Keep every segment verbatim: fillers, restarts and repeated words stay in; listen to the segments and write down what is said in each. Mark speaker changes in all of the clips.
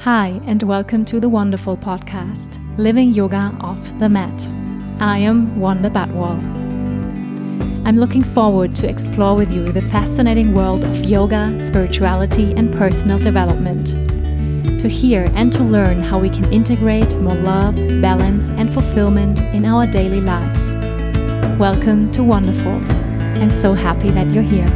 Speaker 1: Hi, and welcome to the Wonderful Podcast, Living Yoga Off the Mat. I am Wanda Batwal. I'm looking forward to explore with you the fascinating world of yoga, spirituality, and personal development. To hear and to learn how we can integrate more love, balance, and fulfillment in our daily lives. Welcome to Wonderful. I'm so happy that you're here.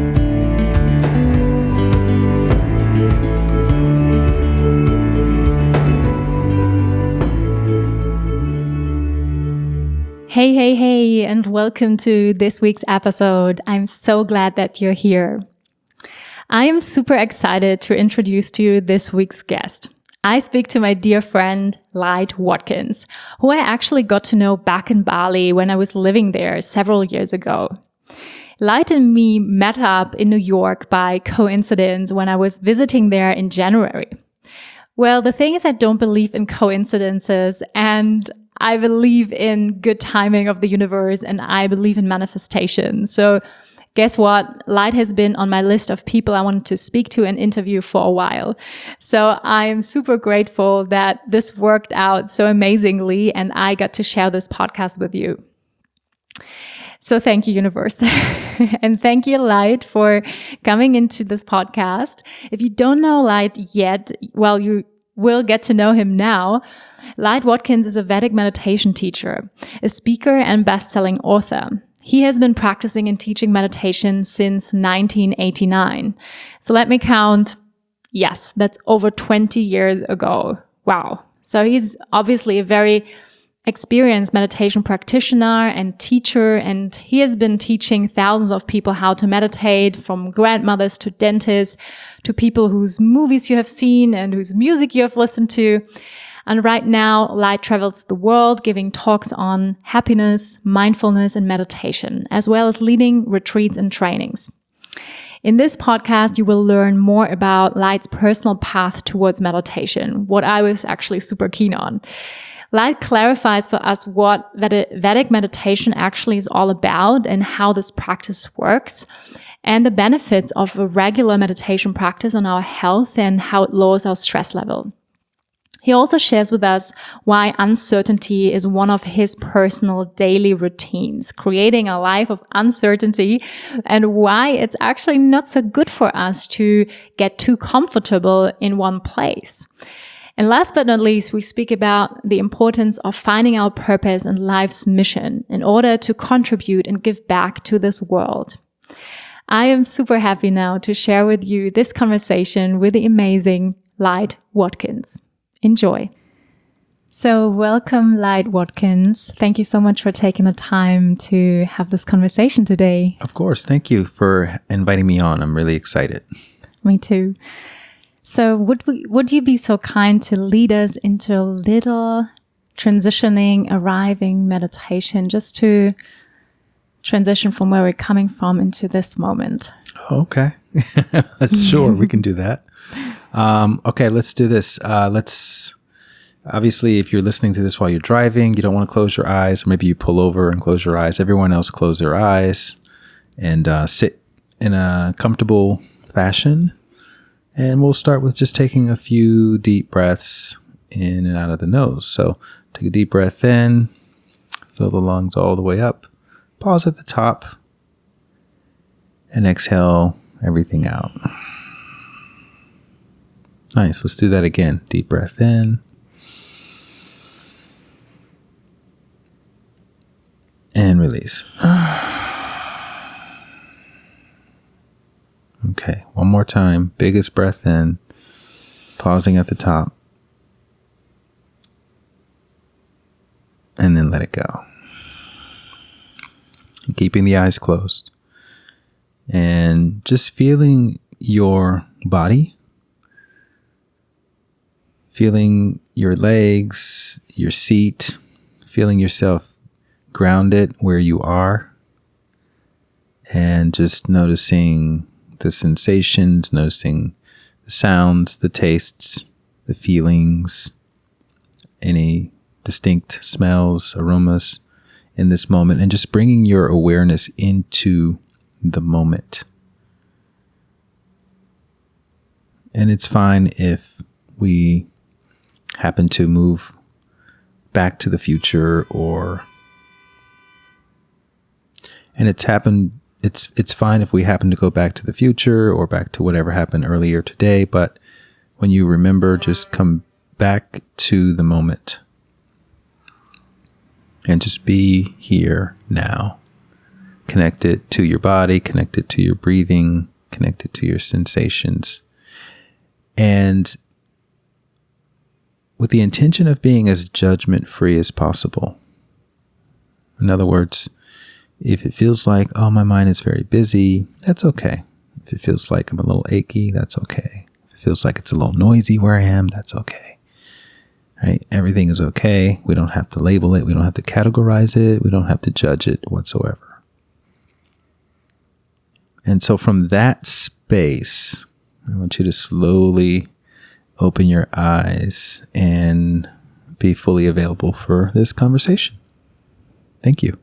Speaker 1: Hey, hey, hey, and welcome to this week's episode. I'm so glad that you're here. I am super excited to introduce to you this week's guest. I speak to my dear friend, Light Watkins, who I actually got to know back in Bali when I was living there several years ago. Light and me met up in New York by coincidence when I was visiting there in January. Well, the thing is, I don't believe in coincidences, and I believe in good timing of the universe, and I believe in manifestation. So guess what? Light has been on my list of people I wanted to speak to and interview for a while. So I am super grateful that this worked out so amazingly and I got to share this podcast with you. So thank you, universe. And thank you, Light, for coming into this podcast. If you don't know Light yet, well, you will get to know him now. Light Watkins is a Vedic meditation teacher, a speaker and best-selling author. He has been practicing and teaching meditation since nineteen eighty-nine. So let me count. Yes, that's over twenty years ago. Wow. So he's obviously a very experienced meditation practitioner and teacher, and he has been teaching thousands of people how to meditate, from grandmothers to dentists to people whose movies you have seen and whose music you have listened to. And right now, Light travels the world giving talks on happiness, mindfulness, and meditation, as well as leading retreats and trainings. In this podcast, you will learn more about Light's personal path towards meditation, what I was actually super keen on. Light clarifies for us what Vedic meditation actually is all about and how this practice works, and the benefits of a regular meditation practice on our health and how it lowers our stress level. He also shares with us why uncertainty is one of his personal daily routines, creating a life of uncertainty, and why it's actually not so good for us to get too comfortable in one place. And last but not least, we speak about the importance of finding our purpose and life's mission in order to contribute and give back to this world. I am super happy now to share with you this conversation with the amazing Light Watkins. Enjoy. So welcome, Light Watkins. Thank you so much for taking the time to have this conversation today.
Speaker 2: Of course. Thank you for inviting me on. I'm really excited.
Speaker 1: Me too. So would we, would you be so kind to lead us into a little transitioning, arriving meditation, just to transition from where we're coming from into this moment?
Speaker 2: Okay. Sure, we can do that. Um, okay, let's do this. Uh, let's, obviously, if you're listening to this while you're driving, you don't want to close your eyes, or maybe you pull over and close your eyes. Everyone else close their eyes and uh, sit in a comfortable fashion. And we'll start with just taking a few deep breaths in and out of the nose. So take a deep breath in, fill the lungs all the way up, pause at the top, and exhale everything out. Nice. Let's do that again. Deep breath in. And release. Okay. One more time. Biggest breath in. Pausing at the top. And then let it go. Keeping the eyes closed. And just feeling your body. Feeling your legs, your seat, feeling yourself grounded where you are, and just noticing the sensations, noticing the sounds, the tastes, the feelings, any distinct smells, aromas in this moment, and just bringing your awareness into the moment. And it's fine if we happen to move back to the future, or and it's happened it's it's fine if we happen to go back to the future or back to whatever happened earlier today, but when you remember, just come back to the moment and just be here now, connected to your body, connected to your breathing, connected to your sensations, and with the intention of being as judgment-free as possible. In other words, if it feels like, oh, my mind is very busy, that's okay. If it feels like I'm a little achy, that's okay. If it feels like it's a little noisy where I am, that's okay. Right? Everything is okay. We don't have to label it. We don't have to categorize it. We don't have to judge it whatsoever. And so from that space, I want you to slowly open your eyes and be fully available for this conversation. Thank you.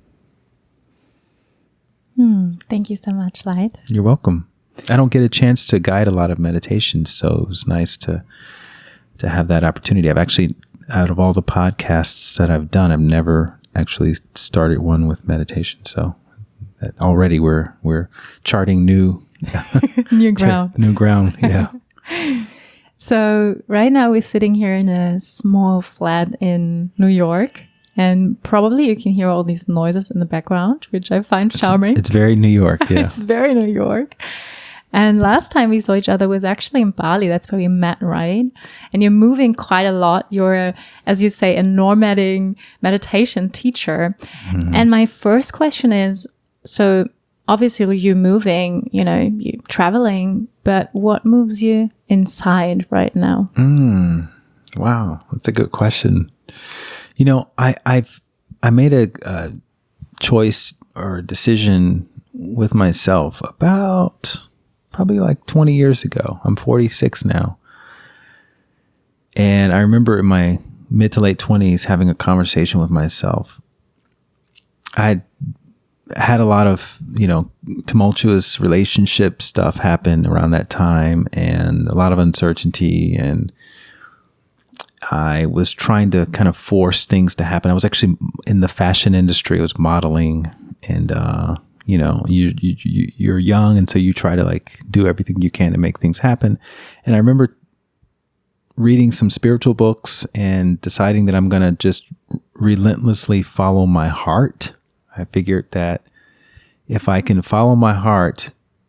Speaker 1: Hmm, thank you so much, Light.
Speaker 2: You're welcome. I don't get a chance to guide a lot of meditations, so it was nice to to have that opportunity. I've actually, out of all the podcasts that I've done, I've never actually started one with meditation. So that already we're we're charting new
Speaker 1: new ground.
Speaker 2: New ground, yeah.
Speaker 1: So right now we're sitting here in a small flat in New York, and probably you can hear all these noises in the background, which I find charming.
Speaker 2: It's, it's very New York, yeah.
Speaker 1: It's very New York. And last time we saw each other was actually in Bali. That's where we met, right? And you're moving quite a lot. You're, a, as you say, a nomading meditation teacher. Mm-hmm. And my first question is, so obviously you're moving, you know, you're traveling, but what moves you inside right now?
Speaker 2: Mm, wow, that's a good question. You know, I, I've I made a, a choice or a decision with myself about probably like twenty years ago. I'm forty-six now. And I remember in my mid to late twenties having a conversation with myself. I had a lot of, you know, tumultuous relationship stuff happen around that time, and a lot of uncertainty, and I was trying to kind of force things to happen. I was actually in the fashion industry. I was modeling, and uh, you know, you, you you're young, and so you try to like do everything you can to make things happen. And I remember reading some spiritual books and deciding that I'm going to just relentlessly follow my heart. I figured that if I can follow my heart,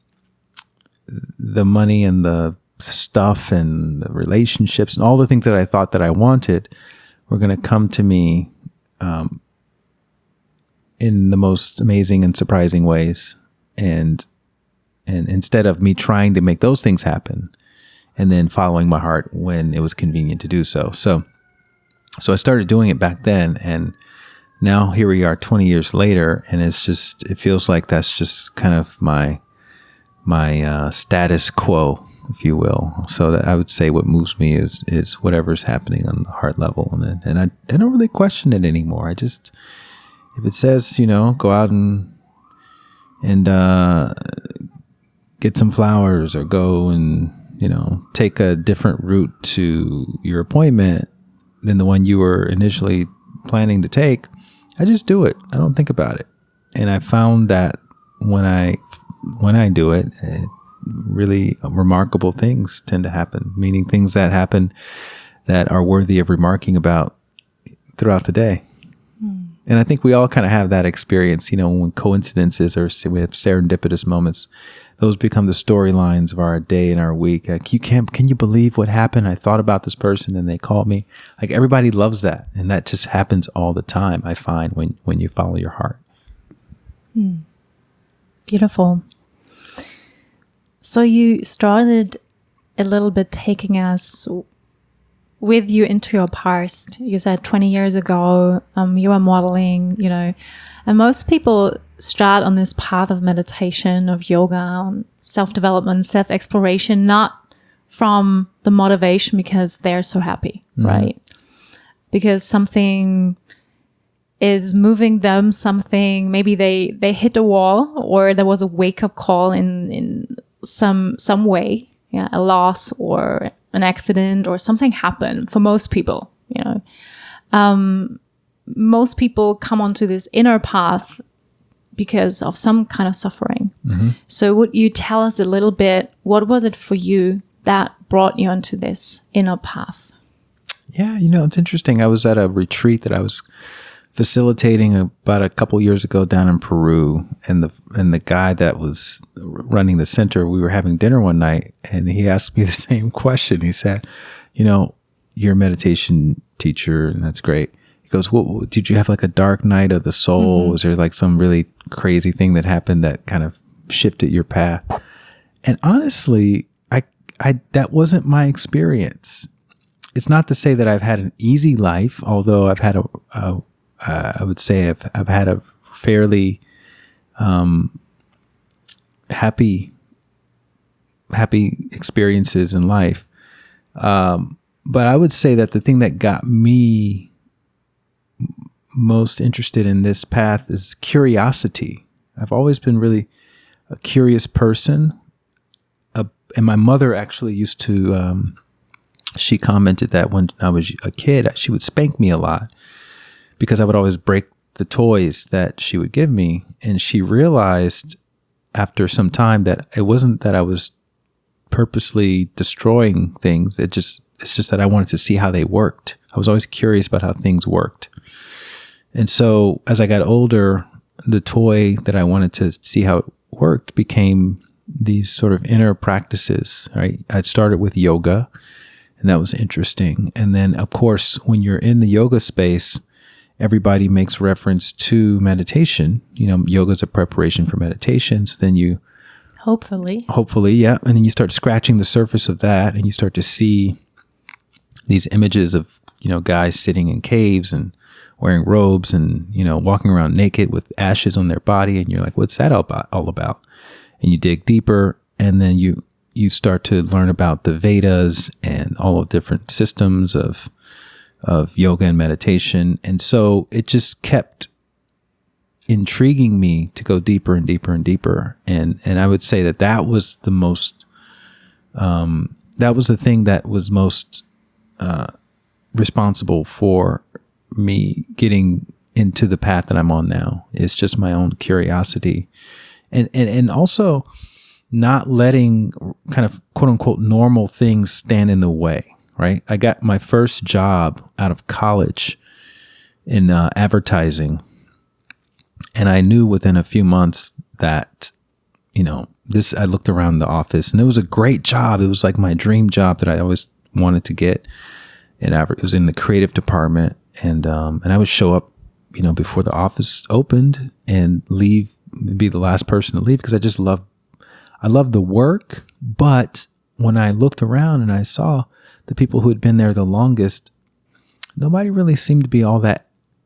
Speaker 2: the money and the stuff and the relationships and all the things that I thought that I wanted were going to come to me um, in the most amazing and surprising ways. And and instead of me trying to make those things happen and then following my heart when it was convenient to do so. So, so I started doing it back then, and now here we are twenty years later, and it's just, it feels like that's just kind of my, my uh, status quo, if you will. So that I would say what moves me is, is whatever's happening on the heart level. And then, and I, I don't really question it anymore. I just, if it says, you know, go out and, and, uh, get some flowers, or go and, you know, take a different route to your appointment than the one you were initially planning to take, I just do it. I don't think about it. And I found that when I when I do it, it really remarkable things tend to happen, meaning things that happen that are worthy of remarking about throughout the day. Mm. And I think we all kind of have that experience, you know, when coincidences or we have serendipitous moments, those become the storylines of our day and our week. Like, you can't, can you believe what happened? I thought about this person and they called me. Like, everybody loves that. And that just happens all the time, I find, when, when you follow your heart.
Speaker 1: Hmm. Beautiful. So you started a little bit taking us with you into your past. You said twenty years ago, um, you were modeling, you know, and most people start on this path of meditation, of yoga, self-development, self-exploration, not from the motivation because they're so happy, mm-hmm. right? Because something is moving them, something, maybe they, they hit a wall, or there was a wake-up call in, in some some way, yeah, a loss or an accident or something happened for most people, you know. Um, most people come onto this inner path because of some kind of suffering. Mm-hmm. So would you tell us a little bit, what was it for you that brought you onto this inner path?
Speaker 2: Yeah, you know, it's interesting. I was at a retreat that I was facilitating about a couple years ago down in Peru, and the and the guy that was running the center, we were having dinner one night, and he asked me the same question. He said, you know, you're a meditation teacher, and that's great. He goes, what, did you have like a dark night of the soul? Mm-hmm. Was there like some really crazy thing that happened that kind of shifted your path? And honestly, I, I that wasn't my experience. It's not to say that I've had an easy life, although I've had a, a uh, I would say I've I've had a fairly um, happy happy experiences in life. Um, but I would say that the thing that got me most interested in this path is curiosity. I've always been really a curious person. Uh, and my mother actually used to, um, she commented that when I was a kid, she would spank me a lot because I would always break the toys that she would give me. And she realized after some time that it wasn't that I was purposely destroying things. It just, it's just that I wanted to see how they worked. I was always curious about how things worked. And so as I got older, the toy that I wanted to see how it worked became these sort of inner practices, right? I started with yoga, and that was interesting. And then, of course, when you're in the yoga space, everybody makes reference to meditation. You know, yoga is a preparation for meditation. So then you...
Speaker 1: Hopefully.
Speaker 2: Hopefully, yeah. And then you start scratching the surface of that, and you start to see these images of, you know, guys sitting in caves and wearing robes and, you know, walking around naked with ashes on their body. And you're like, what's that all about? All about? And you dig deeper, and then you you start to learn about the Vedas and all of different systems of of yoga and meditation. And so it just kept intriguing me to go deeper and deeper and deeper. And and I would say that that was the most, um, that was the thing that was most uh, responsible for me getting into the path that I'm on now. It's just my own curiosity. And, and, and also not letting kind of quote unquote normal things stand in the way, right? I got my first job out of college in uh, advertising. And I knew within a few months that, you know, this, I looked around the office and it was a great job. It was like my dream job that I always wanted to get. And it was in the creative department. And, um, and I would show up, you know, before the office opened and leave, be the last person to leave because I just love, I love the work. But when I looked around and I saw the people who had been there the longest, nobody really seemed to be all that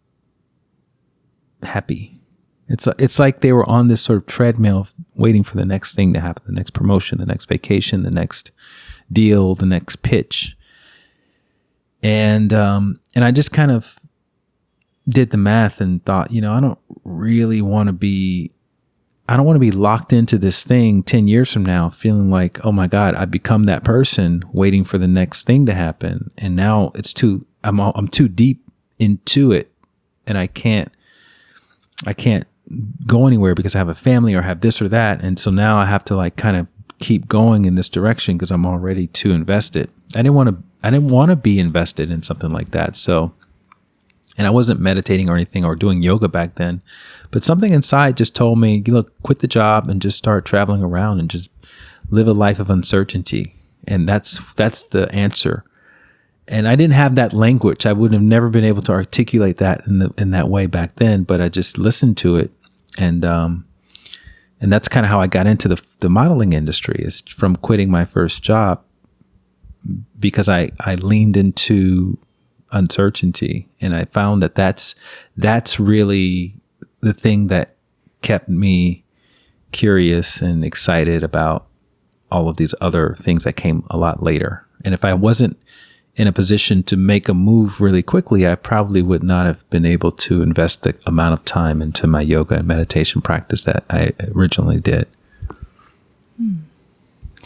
Speaker 2: happy. It's it's like they were on this sort of treadmill waiting for the next thing to happen, the next promotion, the next vacation, the next deal, the next pitch. And um, and I just kind of did the math and thought, you know, I don't really want to be, I don't want to be locked into this thing ten years from now, feeling like, oh my God, I've become that person waiting for the next thing to happen. And now it's too, I'm all, I'm too deep into it and I can't, I can't go anywhere because I have a family or have this or that. And so now I have to like kind of keep going in this direction because I'm already too invested. I didn't want to, I didn't want to be invested in something like that. So, and I wasn't meditating or anything or doing yoga back then, but something inside just told me, look, quit the job and just start traveling around and just live a life of uncertainty. And that's, that's the answer. And I didn't have that language. I would have never been able to articulate that in the, in that way back then, but I just listened to it. And, um, and that's kind of how I got into the, the modeling industry, is from quitting my first job because I, I leaned into uncertainty. And I found that that's, that's really the thing that kept me curious and excited about all of these other things that came a lot later. And if I wasn't in a position to make a move really quickly, I probably would not have been able to invest the amount of time into my yoga and meditation practice that I originally did.
Speaker 1: Hmm.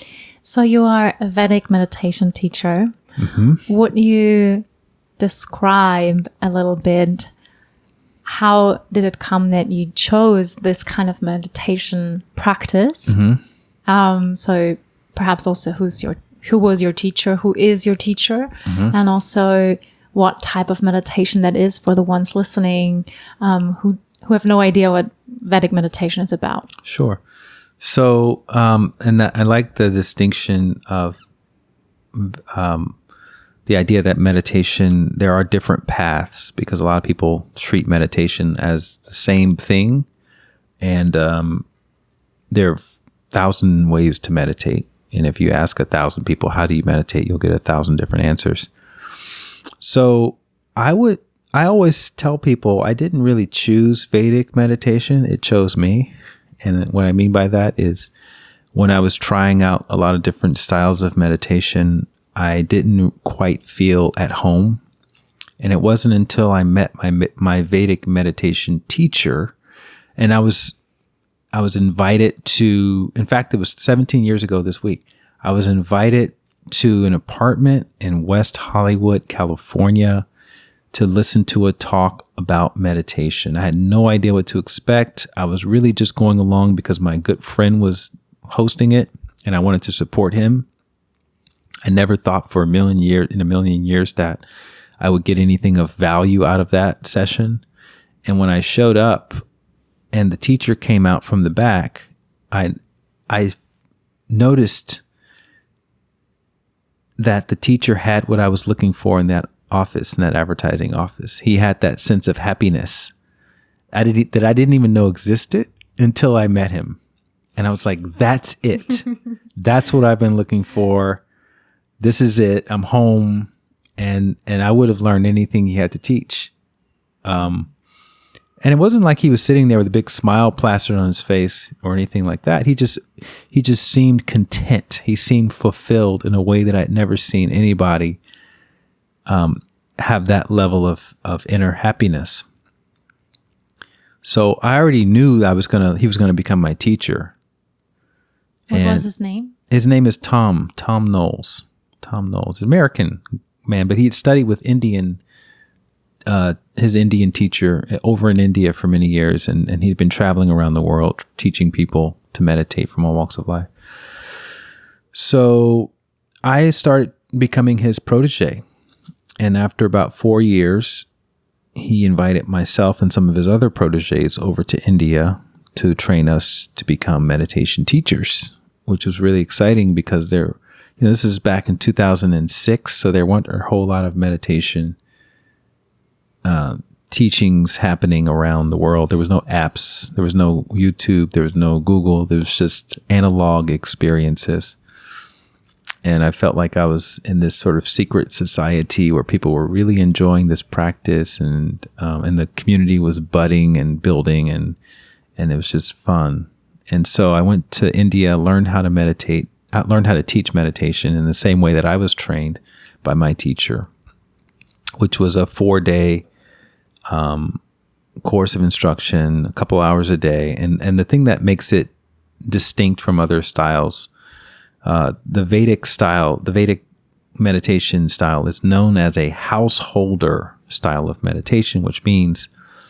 Speaker 1: So you are a Vedic meditation teacher.
Speaker 2: Mm-hmm.
Speaker 1: Would you describe a little bit, how did it come that you chose this kind of meditation practice?
Speaker 2: Mm-hmm.
Speaker 1: Um, so perhaps also who's your, who was your teacher, who is your teacher,
Speaker 2: Mm-hmm.
Speaker 1: and also what type of meditation that is for the ones listening, um, who, who have no idea what Vedic meditation is about.
Speaker 2: Sure. So, um, and that, I like the distinction of um, the idea that meditation, there are different paths, because a lot of people treat meditation as the same thing. And um, there are a thousand ways to meditate. And if you ask a thousand people, how do you meditate? You'll get a thousand different answers. So I would, I always tell people I didn't really choose Vedic meditation. It chose me. And what I mean by that is when I was trying out a lot of different styles of meditation, I didn't quite feel at home. And it wasn't until I met my my Vedic meditation teacher, and I was I was invited to, in fact, it was seventeen years ago this week, I was invited to an apartment in West Hollywood, California, to listen to a talk about meditation. I had no idea what to expect. I was really just going along because my good friend was hosting it and I wanted to support him. I never thought for a million years, in a million years that I would get anything of value out of that session. And when I showed up and the teacher came out from the back, I, I noticed that the teacher had what I was looking for in that office, in that advertising office. He had that sense of happiness I did, that I didn't even know existed until I met him. And I was like, that's it. That's what I've been looking for. This is it. I'm home. And, and I would have learned anything he had to teach. Um, and it wasn't like he was sitting there with a big smile plastered on his face or anything like that. He just, he just seemed content. He seemed fulfilled in a way that I'd never seen anybody um, have that level of, of inner happiness. So I already knew that I was going to, he was going to become my teacher.
Speaker 1: What
Speaker 2: And
Speaker 1: was his name?
Speaker 2: His name is Tom, Tom Knowles. Tom Knowles, American man, but he had studied with Indian, uh, his Indian teacher over in India for many years. And, and he'd been traveling around the world teaching people to meditate from all walks of life. So I started becoming his protege. And after about four years, he invited myself and some of his other proteges over to India to train us to become meditation teachers, which was really exciting because they're, you know, this is back in two thousand six, so there weren't a whole lot of meditation uh, teachings happening around the world. There was no apps, there was no YouTube, there was no Google, there was just analog experiences. And I felt like I was in this sort of secret society where people were really enjoying this practice, and um, and the community was budding and building, and and it was just fun. And so I went to India, learned how to meditate, learned how to teach meditation in the same way that I was trained by my teacher, which was a four-day um, course of instruction, a couple hours a day. And and the thing that makes it distinct from other styles, Uh, the Vedic style, the Vedic meditation style is known as a householder style of meditation, which means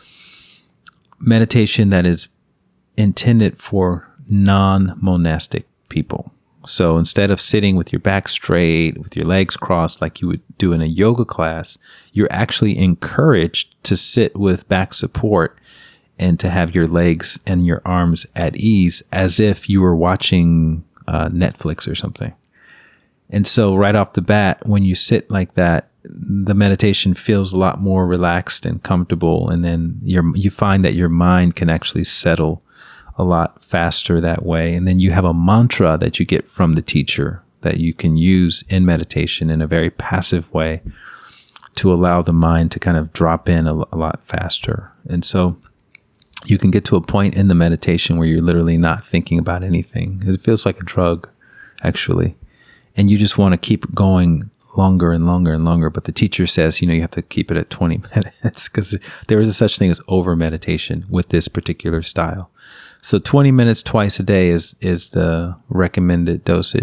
Speaker 2: meditation that is intended for non-monastic people. So instead of sitting with your back straight, with your legs crossed like you would do in a yoga class, you're actually encouraged to sit with back support and to have your legs and your arms at ease as if you were watching Uh, Netflix or something. And so right off the bat, when you sit like that, the meditation feels a lot more relaxed and comfortable. And then you're, you find that your mind can actually settle a lot faster that way. And then you have a mantra that you get from the teacher that you can use in meditation in a very passive way to allow the mind to kind of drop in a, a lot faster. And so you can get to a point in the meditation where you're literally not thinking about anything. It feels like a drug, actually. And you just want to keep going longer and longer and longer. But the teacher says, you know, you have to keep it at twenty minutes because there is a such thing as over meditation with this particular style. So twenty minutes twice a day is, is the recommended dosage.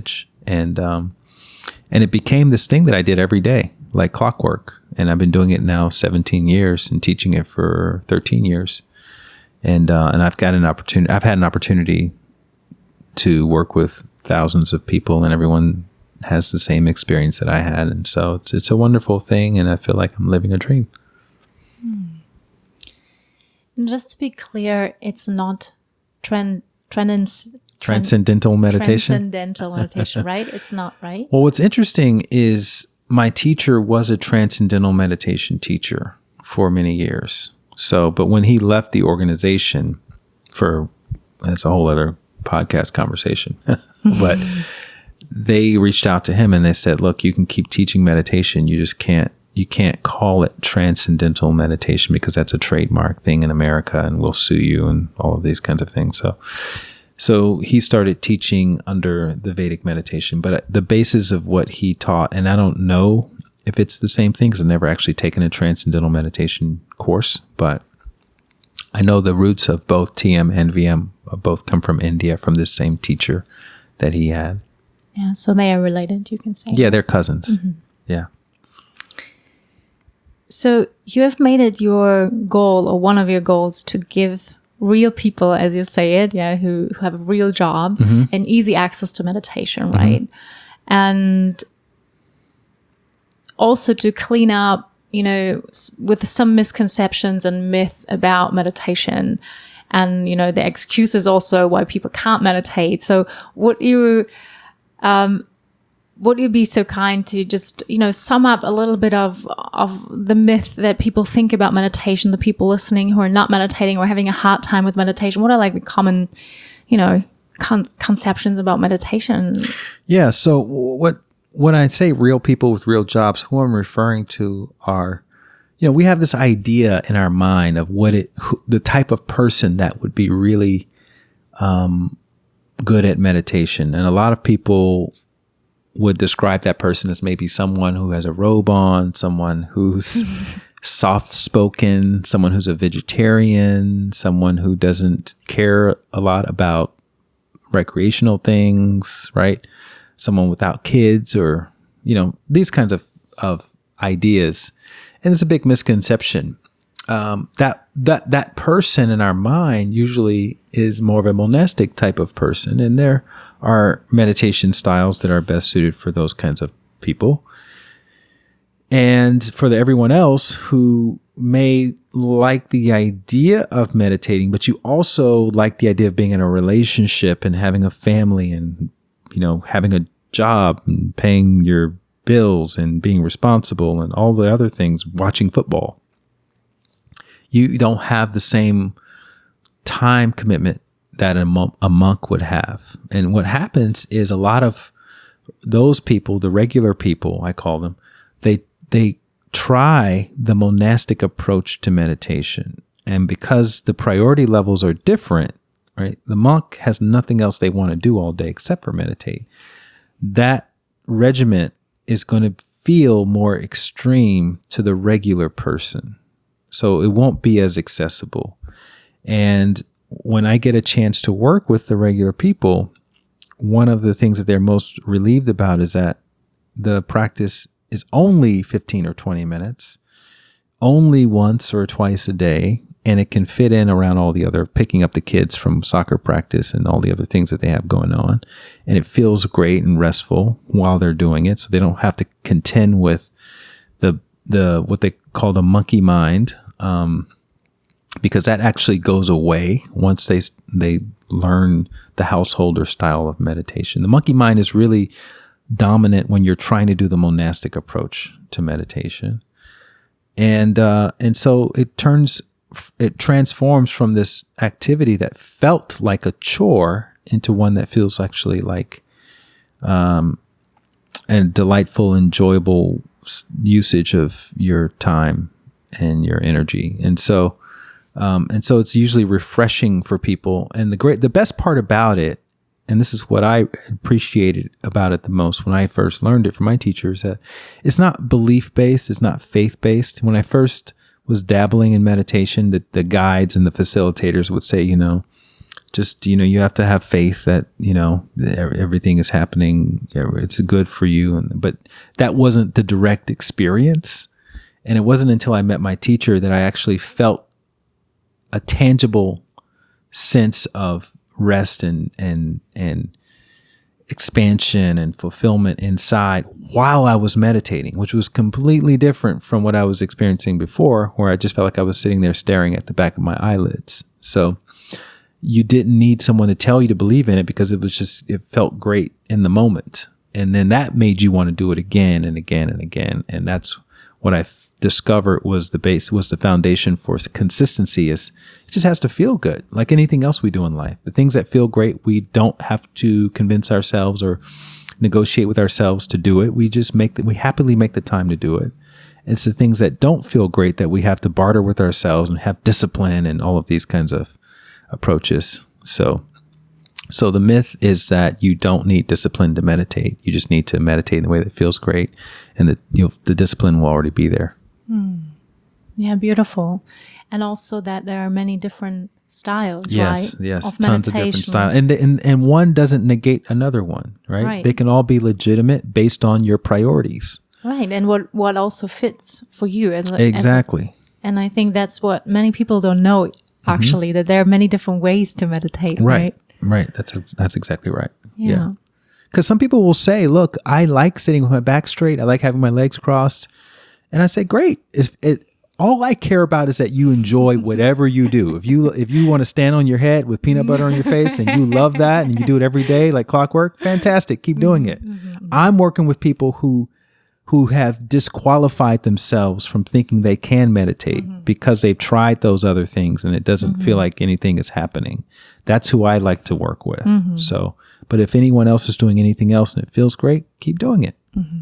Speaker 2: And, um, and it became this thing that I did every day, like clockwork. And I've been doing it now seventeen years and teaching it for thirteen years. And, uh, and I've got an opportunity, I've had an opportunity to work with thousands of people, and everyone has the same experience that I had. And so it's, it's a wonderful thing. And I feel like I'm living a dream.
Speaker 1: Hmm. And just to be clear, it's not trend, trans,
Speaker 2: transcendental meditation.
Speaker 1: Transcendental meditation, right? It's not, right?
Speaker 2: Well, what's interesting is my teacher was a transcendental meditation teacher for many years. So, but when he left the organization for, that's a whole other podcast conversation, but they reached out to him and they said, look, you can keep teaching meditation. You just can't, you can't call it transcendental meditation because that's a trademark thing in America and we'll sue you and all of these kinds of things. So, so he started teaching under the Vedic meditation, but the basis of what he taught, and I don't know if it's the same thing because I've never actually taken a transcendental meditation course, but I know the roots of both T M and V M both come from India, from this same teacher that he had.
Speaker 1: Yeah, so they are related, you can say.
Speaker 2: Yeah, they're cousins. Mm-hmm. Yeah.
Speaker 1: So you have made it your goal, or one of your goals, to give real people, as you say it, yeah, who, who have a real job, mm-hmm. and easy access to meditation, right? Mm-hmm. And also to clean up, you know, with some misconceptions and myth about meditation, and, you know, the excuses also why people can't meditate. So would you, um, would you be so kind to just, you know, sum up a little bit of, of the myth that people think about meditation, the people listening who are not meditating or having a hard time with meditation? What are like the common, you know, con- conceptions about meditation?
Speaker 2: Yeah. So what, when I say real people with real jobs, who I'm referring to are, you know, we have this idea in our mind of what it, who, the type of person that would be really um, good at meditation. And a lot of people would describe that person as maybe someone who has a robe on, someone who's soft-spoken, someone who's a vegetarian, someone who doesn't care a lot about recreational things, right? Someone without kids, or, you know, these kinds of, of ideas. And it's a big misconception. Um, that, that, that person in our mind usually is more of a monastic type of person. And there are meditation styles that are best suited for those kinds of people. And for the, everyone else who may like the idea of meditating, but you also like the idea of being in a relationship and having a family and, you know, having a job and paying your bills and being responsible and all the other things, watching football. You don't have the same time commitment that a, mon- a monk would have. And what happens is a lot of those people, the regular people, I call them, they they try the monastic approach to meditation. And because the priority levels are different, right? The monk has nothing else they want to do all day except for meditate. That regiment is going to feel more extreme to the regular person. So it won't be as accessible. And when I get a chance to work with the regular people, one of the things that they're most relieved about is that the practice is only fifteen or twenty minutes, only once or twice a day, and it can fit in around all the other, picking up the kids from soccer practice and all the other things that they have going on. And it feels great and restful while they're doing it, so they don't have to contend with the the what they call the monkey mind, um, because that actually goes away once they they learn the householder style of meditation. The monkey mind is really dominant when you're trying to do the monastic approach to meditation, and uh, and so it turns it transforms from this activity that felt like a chore into one that feels actually like um, a delightful, enjoyable usage of your time and your energy. And so, um, and so it's usually refreshing for people. And the great, the best part about it, and this is what I appreciated about it the most when I first learned it from my teachers, that it's not belief-based, it's not faith-based. When I first was dabbling in meditation, that the guides and the facilitators would say, you know, just, you know, you have to have faith that, you know, everything is happening. It's good for you. And, but that wasn't the direct experience. And it wasn't until I met my teacher that I actually felt a tangible sense of rest and, and, and expansion and fulfillment inside while I was meditating, which was completely different from what I was experiencing before, where I just felt like I was sitting there staring at the back of my eyelids. So you didn't need someone to tell you to believe in it, because it was just, it felt great in the moment. And then that made you want to do it again and again and again. And that's what I f- discovered was the base, was the foundation for consistency. Is it just has to feel good, like anything else we do in life. The things that feel great, we don't have to convince ourselves or negotiate with ourselves to do it. We just make the, we happily make the time to do it. It's the things that don't feel great that we have to barter with ourselves and have discipline and all of these kinds of approaches. So, so the myth is that you don't need discipline to meditate. You just need to meditate in the way that feels great, and that you'll, the discipline will already be there.
Speaker 1: Mm. Yeah, beautiful. And also that there are many different styles,
Speaker 2: yes,
Speaker 1: right?
Speaker 2: Yes,
Speaker 1: of
Speaker 2: tons of different styles. And, the, and and one doesn't negate another one, right?
Speaker 1: Right?
Speaker 2: They can all be legitimate based on your priorities.
Speaker 1: Right, and what, what also fits for you. As a,
Speaker 2: exactly.
Speaker 1: As a, and I think that's what many people don't know, actually, mm-hmm. that there are many different ways to meditate, right?
Speaker 2: Right, right. That's that's exactly right.
Speaker 1: Yeah.
Speaker 2: Because some people will say, look, I like sitting with my back straight. I like having my legs crossed. And I say, great. It's, it, all I care about is that you enjoy whatever you do. If you if you want to stand on your head with peanut butter on your face and you love that and you do it every day like clockwork, fantastic. Keep doing it. Mm-hmm. I'm working with people who who have disqualified themselves from thinking they can meditate mm-hmm. because they've tried those other things and it doesn't mm-hmm. feel like anything is happening. That's who I like to work with. Mm-hmm. So, but if anyone else is doing anything else and it feels great, keep doing it.
Speaker 1: Mm-hmm.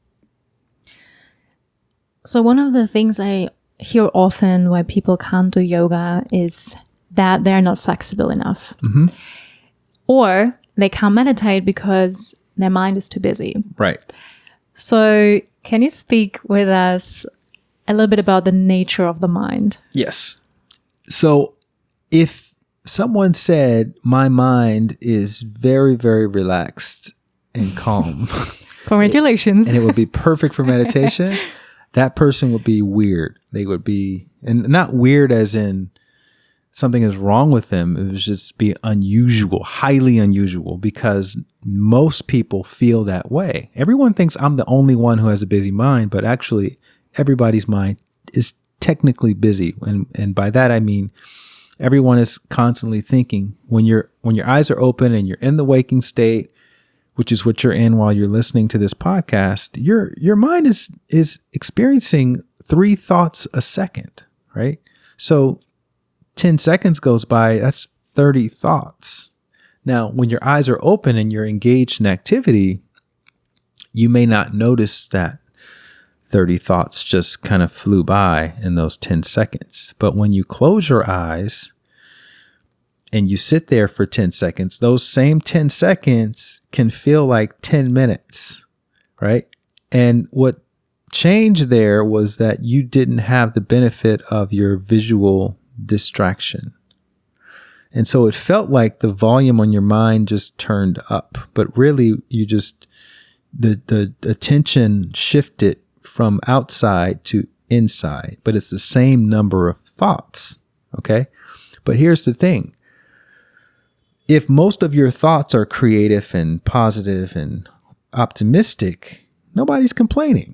Speaker 1: So one of the things I hear often why people can't do yoga is that they're not flexible enough. Mm-hmm. Or they can't meditate because their mind is too busy.
Speaker 2: Right.
Speaker 1: So can you speak with us a little bit about the nature of the mind?
Speaker 2: Yes. So if someone said my mind is very, very relaxed and calm.
Speaker 1: Congratulations.
Speaker 2: And it would be perfect for meditation. That person would be weird. They would be, and not weird as in something is wrong with them. It would just be unusual, highly unusual, because most people feel that way. Everyone thinks I'm the only one who has a busy mind, but actually everybody's mind is technically busy. And, and by that, I mean, everyone is constantly thinking. When you're, when your eyes are open and you're in the waking state, which is what you're in while you're listening to this podcast, your your mind is is experiencing three thoughts a second, right? So ten seconds goes by, that's thirty thoughts. Now, when your eyes are open and you're engaged in activity, you may not notice that thirty thoughts just kind of flew by in those ten seconds. But when you close your eyes and you sit there for ten seconds, those same ten seconds can feel like ten minutes, right? And what changed there was that you didn't have the benefit of your visual distraction. And so it felt like the volume on your mind just turned up, but really you just, the, the attention shifted from outside to inside, but it's the same number of thoughts, okay? But here's the thing. If most of your thoughts are creative and positive and optimistic, nobody's complaining,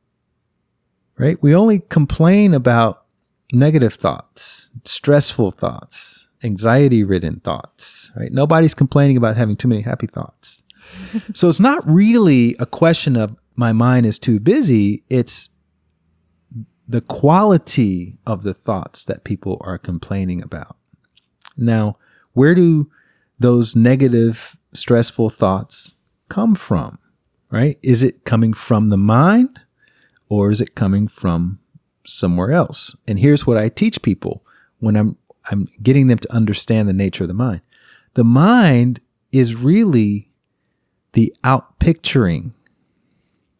Speaker 2: right? We only complain about negative thoughts, stressful thoughts, anxiety-ridden thoughts, right? Nobody's complaining about having too many happy thoughts. So it's not really a question of my mind is too busy. It's the quality of the thoughts that people are complaining about. Now, where do those negative, stressful thoughts come from, right? Is it coming from the mind or is it coming from somewhere else? And here's what I teach people when I'm I'm getting them to understand the nature of the mind. The mind is really the outpicturing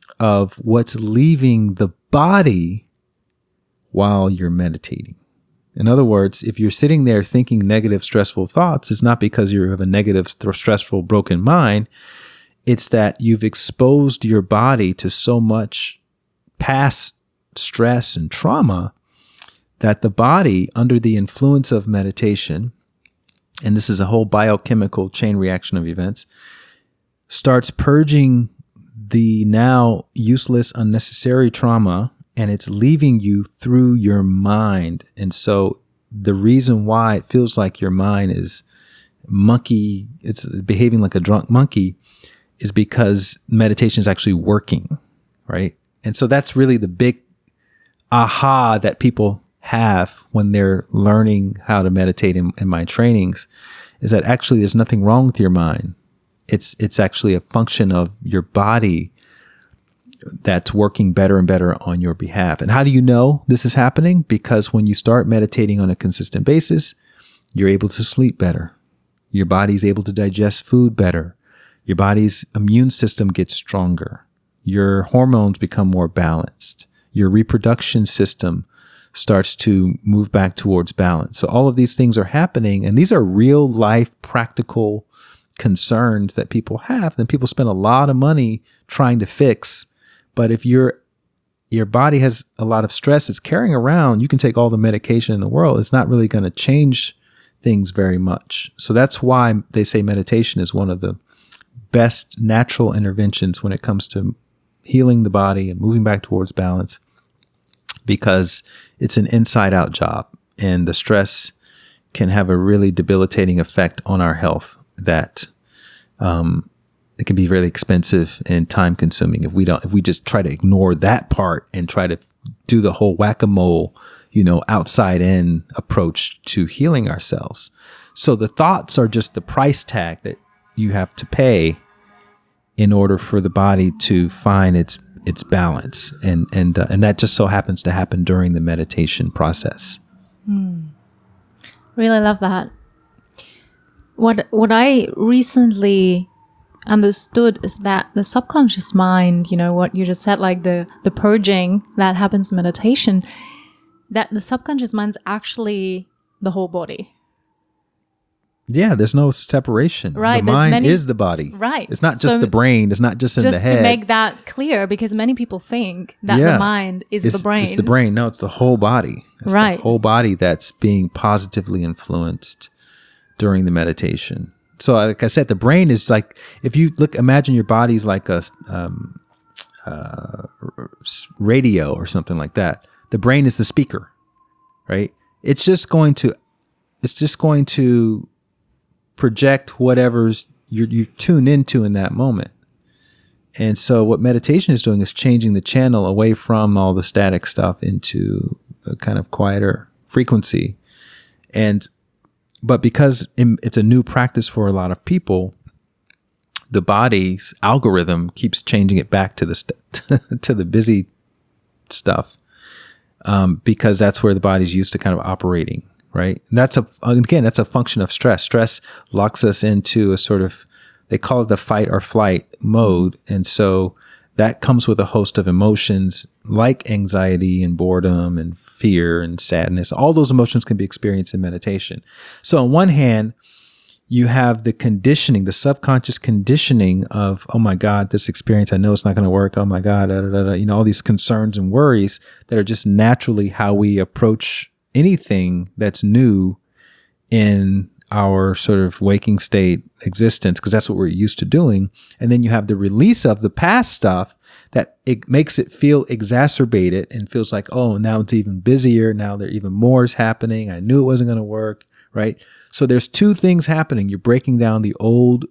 Speaker 2: of what's leaving the body while you're meditating. In other words, if you're sitting there thinking negative, stressful thoughts, it's not because you have a negative, stressful, broken mind. It's that you've exposed your body to so much past stress and trauma that the body, under the influence of meditation, and this is a whole biochemical chain reaction of events, starts purging the now useless, unnecessary trauma, and it's leaving you through your mind. And so the reason why it feels like your mind is monkey, it's behaving like a drunk monkey, is because meditation is actually working, right? And so that's really the big aha that people have when they're learning how to meditate in, in my trainings, is that actually there's nothing wrong with your mind. It's it's actually a function of your body that's working better and better on your behalf. And how do you know this is happening? Because when you start meditating on a consistent basis, you're able to sleep better. Your body's able to digest food better. Your body's immune system gets stronger. Your hormones become more balanced. Your reproduction system starts to move back towards balance. So all of these things are happening, and these are real life practical concerns that people have, and people spend a lot of money trying to fix. But if your your body has a lot of stress it's carrying around, you can take all the medication in the world. It's not really going to change things very much. So that's why they say meditation is one of the best natural interventions when it comes to healing the body and moving back towards balance, because it's an inside out job, and the stress can have a really debilitating effect on our health that um, it can be really expensive and time consuming if we don't, if we just try to ignore that part and try to do the whole whack-a-mole, you know, outside in approach to healing ourselves. So the thoughts are just the price tag that you have to pay in order for the body to find its its balance, and and uh, and that just so happens to happen during the meditation process.
Speaker 1: Mm. Really love that. What what I recently understood is that the subconscious mind, you know, what you just said, like the the purging that happens in meditation, that the subconscious mind is actually the whole body.
Speaker 2: Yeah, there's no separation.
Speaker 1: Right,
Speaker 2: the mind
Speaker 1: many,
Speaker 2: is the body.
Speaker 1: Right.
Speaker 2: It's not just
Speaker 1: so
Speaker 2: the brain. It's not just in the head.
Speaker 1: Just to make that clear, because many people think that
Speaker 2: yeah.
Speaker 1: the mind is
Speaker 2: it's,
Speaker 1: the brain.
Speaker 2: It's the brain. No, it's the whole body. It's
Speaker 1: right.
Speaker 2: the whole body that's being positively influenced during the meditation. So like I said, the brain is like, if you look, imagine your body's like a um, uh, radio or something like that. The brain is the speaker, right? It's just going to, it's just going to project whatever's you you tune into in that moment. And so what meditation is doing is changing the channel away from all the static stuff into a kind of quieter frequency. And but because it's a new practice for a lot of people, the body's algorithm keeps changing it back to the st- to the busy stuff, um, because that's where the body's used to kind of operating. Right. And that's a, again, that's a function of stress. Stress locks us into a sort of, they call it the fight or flight mode. And so that comes with a host of emotions like anxiety and boredom and fear and sadness. All those emotions can be experienced in meditation. So on one hand, you have the conditioning, the subconscious conditioning of, oh my God, this experience, I know it's not going to work. Oh my God, da, da, da, da. You know, all these concerns and worries that are just naturally how we approach anything that's new in our sort of waking state existence, because that's what we're used to doing. And then you have the release of the past stuff that it makes it feel exacerbated and feels like, oh, now it's even busier. Now there even more is happening. I knew it wasn't going to work, right? So there's two things happening. You're breaking down the old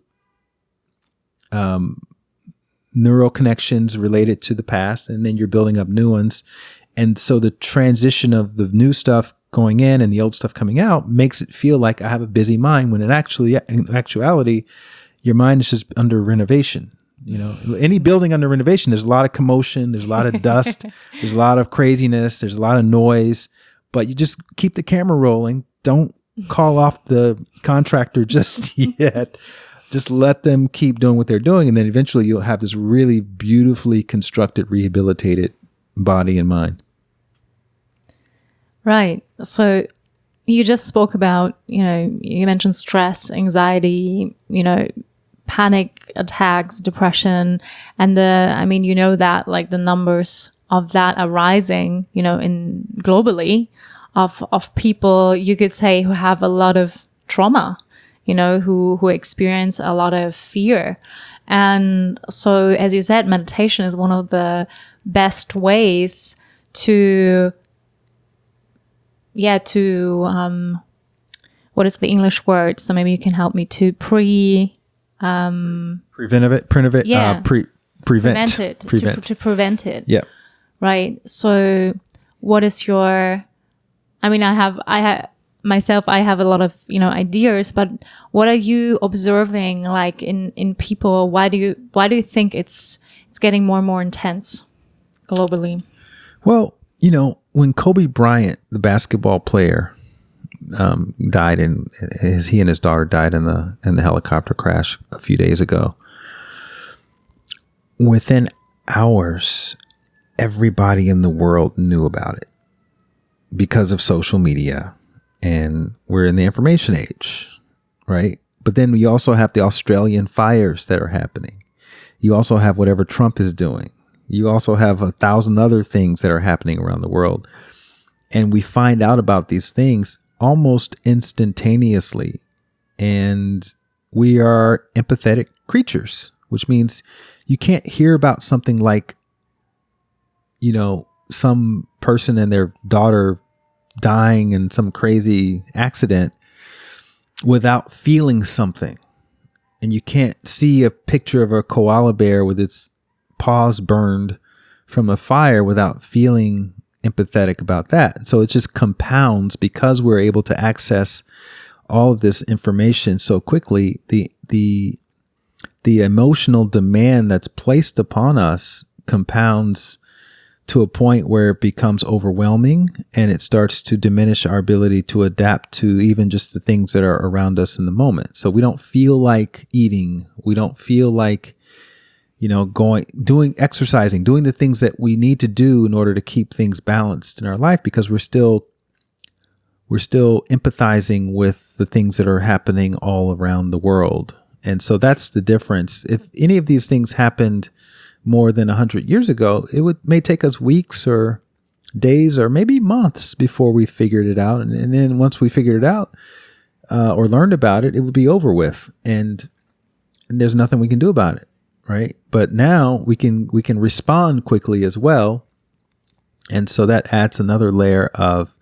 Speaker 2: um, neural connections related to the past, and then you're building up new ones. And so the transition of the new stuff going in and the old stuff coming out makes it feel like I have a busy mind, when in actually, in actuality, your mind is just under renovation. You know, any building under renovation, there's a lot of commotion, there's a lot of dust, there's a lot of craziness, there's a lot of noise, but you just keep the camera rolling. Don't call off the contractor just yet. Just let them keep doing what they're doing. And then eventually you'll have this really beautifully constructed, rehabilitated body and mind.
Speaker 1: Right. So you just spoke about, you know, you mentioned stress, anxiety, you know, panic attacks, depression, and the, I mean, you know that like the numbers of that are rising, you know, in globally of, of people, you could say, who have a lot of trauma, you know, who, who experience a lot of fear. And so, as you said, meditation is one of the best ways to, yeah, to, um, what is the English word? So maybe you can help me to pre, um,
Speaker 2: preventive it, preventive it,
Speaker 1: yeah,
Speaker 2: uh, pre, prevent,
Speaker 1: prevent it,
Speaker 2: prevent.
Speaker 1: To, to prevent it.
Speaker 2: Yeah.
Speaker 1: Right. So what is your, I mean, I have, I have myself, I have a lot of, you know, ideas, but what are you observing like in, in people? Why do you, why do you think it's, it's getting more and more intense globally?
Speaker 2: Well, you know, when Kobe Bryant, the basketball player, um, died in his, he and his daughter died in the, in the helicopter crash a few days ago, within hours, everybody in the world knew about it because of social media, and we're in the information age, right? But then we also have the Australian fires that are happening. You also have whatever Trump is doing. You also have a thousand other things that are happening around the world. And we find out about these things almost instantaneously. And we are empathetic creatures, which means you can't hear about something like, you know, some person and their daughter dying in some crazy accident without feeling something. And you can't see a picture of a koala bear with its paws burned from a fire without feeling empathetic about that. So it just compounds because we're able to access all of this information so quickly. The the the emotional demand that's placed upon us compounds to a point where it becomes overwhelming, and it starts to diminish our ability to adapt to even just the things that are around us in the moment. So we don't feel like eating. We don't feel like, you know, going, doing, exercising, doing the things that we need to do in order to keep things balanced in our life, because we're still, we're still empathizing with the things that are happening all around the world. And so that's the difference. If any of these things happened more than one hundred years ago, it would may take us weeks or days or maybe months before we figured it out. And, and then once we figured it out uh, or learned about it, it would be over with. And, and there's nothing we can do about it, right? But now we can we can respond quickly as well. And so that adds another layer of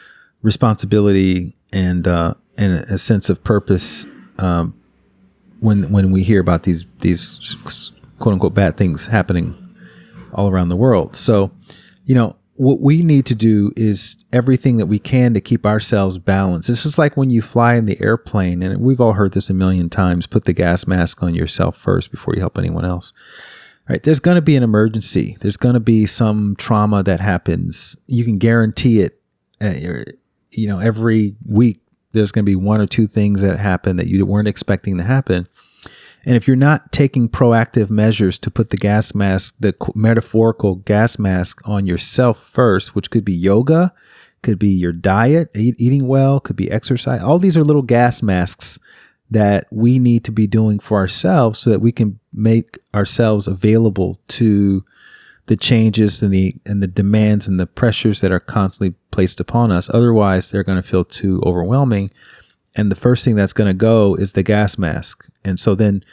Speaker 2: responsibility and uh, and a sense of purpose um, when when we hear about these these quote unquote bad things happening all around the world. So, you know, what we need to do is everything that we can to keep ourselves balanced. This is like when you fly in the airplane, and we've all heard this a million times, put the gas mask on yourself first before you help anyone else. Right? There's going to be an emergency. There's going to be some trauma that happens. You can guarantee it. Uh, you know, every week there's going to be one or two things that happen that you weren't expecting to happen. And if you're not taking proactive measures to put the gas mask, the metaphorical gas mask on yourself first, which could be yoga, could be your diet, eat, eating well, could be exercise. All these are little gas masks that we need to be doing for ourselves so that we can make ourselves available to the changes and the and the demands and the pressures that are constantly placed upon us. Otherwise, they're going to feel too overwhelming. And the first thing that's going to go is the gas mask. And so then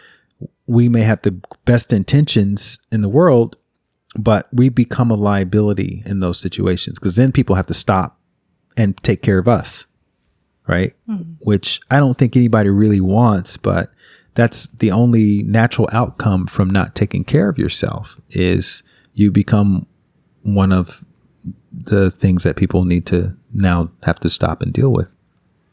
Speaker 2: we may have the best intentions in the world, but we become a liability in those situations, because then people have to stop and take care of us, right? Mm-hmm. Which I don't think anybody really wants, but that's the only natural outcome from not taking care of yourself, is you become one of the things that people need to now have to stop and deal with.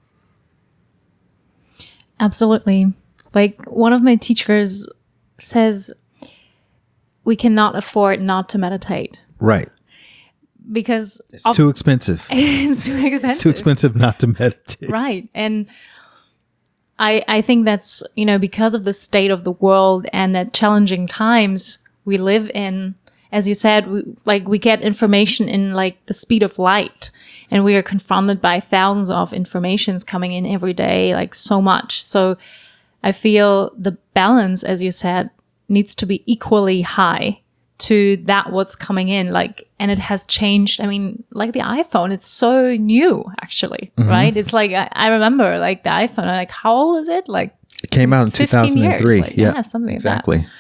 Speaker 1: Absolutely. Like one of my teachers says, we cannot afford not to meditate.
Speaker 2: Right.
Speaker 1: Because
Speaker 2: it's of, too expensive.
Speaker 1: It's too expensive.
Speaker 2: It's too expensive not to meditate.
Speaker 1: Right. And I I think that's, you know, because of the state of the world and the challenging times we live in, as you said, we, like we get information in like the speed of light, and we are confronted by thousands of informations coming in every day, like so much. So I feel the balance, as you said, needs to be equally high to that what's coming in. Like, and it has changed. I mean, like the iPhone, it's so new actually, mm-hmm. right? It's like, I, I remember like the iPhone, I'm like, how old is it? Like
Speaker 2: it came out in two thousand three.
Speaker 1: Like,
Speaker 2: yeah,
Speaker 1: yeah, something
Speaker 2: exactly.
Speaker 1: like that.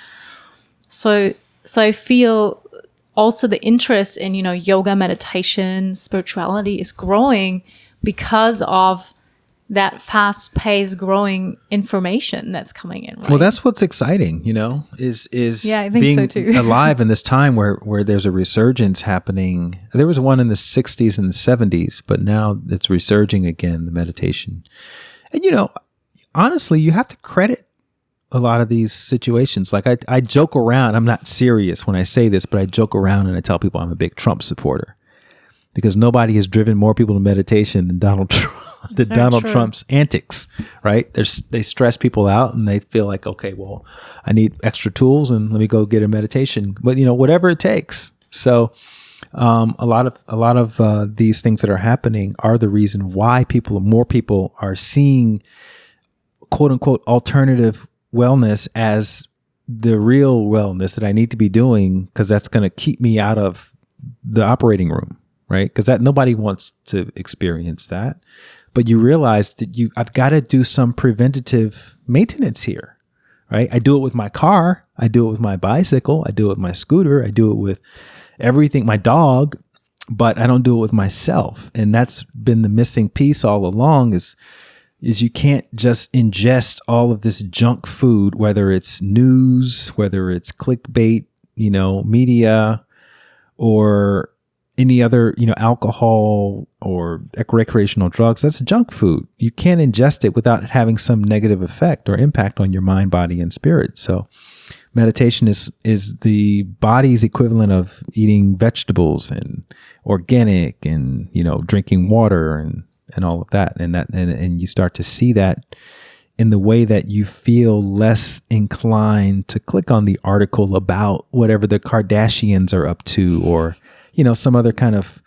Speaker 1: So, so I feel also the interest in, you know, yoga, meditation, spirituality is growing because of that fast-paced growing information that's coming in. Right?
Speaker 2: Well, that's what's exciting, you know, is is
Speaker 1: yeah, I think
Speaker 2: being
Speaker 1: so too.
Speaker 2: alive in this time where where there's a resurgence happening. There was one in the sixties and the seventies, but now it's resurging again, the meditation. And, you know, honestly, you have to credit a lot of these situations. Like I, I joke around, I'm not serious when I say this, but I joke around and I tell people I'm a big Trump supporter because nobody has driven more people to meditation than Donald Trump. The Donald true. Trump's antics, right? There's, they stress people out and they feel like, okay, well, I need extra tools and let me go get a meditation. But, you know, whatever it takes. So um, a lot of a lot of uh, these things that are happening are the reason why people, more people are seeing quote unquote alternative wellness as the real wellness that I need to be doing because that's going to keep me out of the operating room, right? Because that nobody wants to experience that. But you realize that you, I've got to do some preventative maintenance here, right? I do it with my car. I do it with my bicycle. I do it with my scooter. I do it with everything, my dog, but I don't do it with myself. And that's been the missing piece all along is, is you can't just ingest all of this junk food, whether it's news, whether it's clickbait, you know, media, or any other, you know, alcohol or recreational drugs. That's junk food. You can't ingest it without having some negative effect or impact on your mind, body, and spirit. So meditation is is the body's equivalent of eating vegetables and organic and, you know, drinking water and, and all of that. And that and, and you start to see that in the way that you feel less inclined to click on the article about whatever the Kardashians are up to, or you know, some other kind of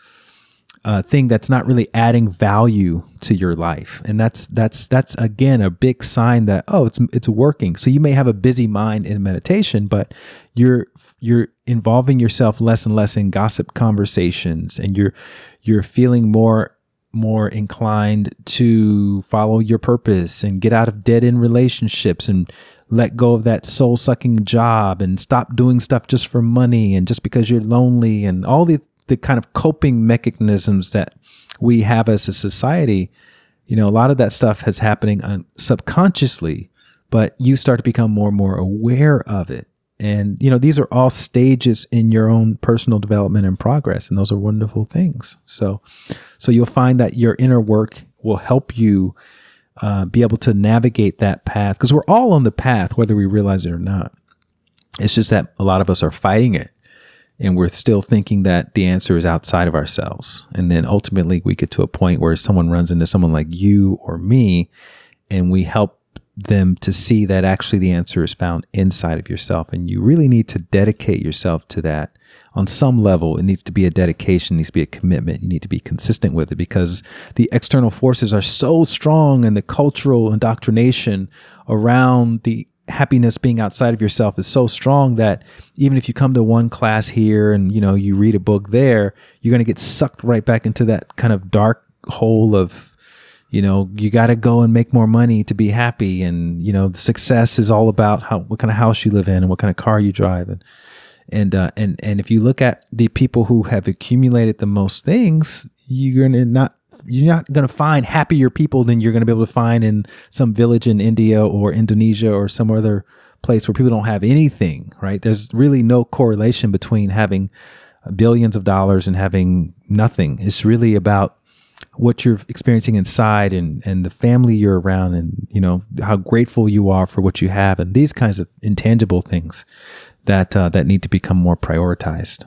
Speaker 2: uh, thing that's not really adding value to your life. And that's, that's, that's again, a big sign that, oh, it's, it's working. So you may have a busy mind in meditation, but you're, you're involving yourself less and less in gossip conversations, and you're, you're feeling more, more inclined to follow your purpose and get out of dead end relationships and let go of that soul sucking job and stop doing stuff just for money and just because you're lonely, and all the, the kind of coping mechanisms that we have as a society. You know, a lot of that stuff is happening un- subconsciously, but you start to become more and more aware of it. And, you know, these are all stages in your own personal development and progress. And those are wonderful things. So, so you'll find that your inner work will help you Uh, be able to navigate that path, because we're all on the path, whether we realize it or not. It's just that a lot of us are fighting it, and we're still thinking that the answer is outside of ourselves. And then ultimately we get to a point where someone runs into someone like you or me, and we help them to see that actually the answer is found inside of yourself. And you really need to dedicate yourself to that. On some level, it needs to be a dedication, it needs to be a commitment. You need to be consistent with it, because the external forces are so strong, and the cultural indoctrination around the happiness being outside of yourself is so strong that even if you come to one class here and, you know, you read a book there, you're going to get sucked right back into that kind of dark hole of, you know, you got to go and make more money to be happy. And, you know, success is all about how, what kind of house you live in and what kind of car you drive. And, And uh, and and if you look at the people who have accumulated the most things, you're gonna not you're not gonna find happier people than you're gonna be able to find in some village in India or Indonesia or some other place where people don't have anything. Right? There's really no correlation between having billions of dollars and having nothing. It's really about what you're experiencing inside, and and the family you're around, and you know how grateful you are for what you have, and these kinds of intangible things that uh, that need to become more prioritized.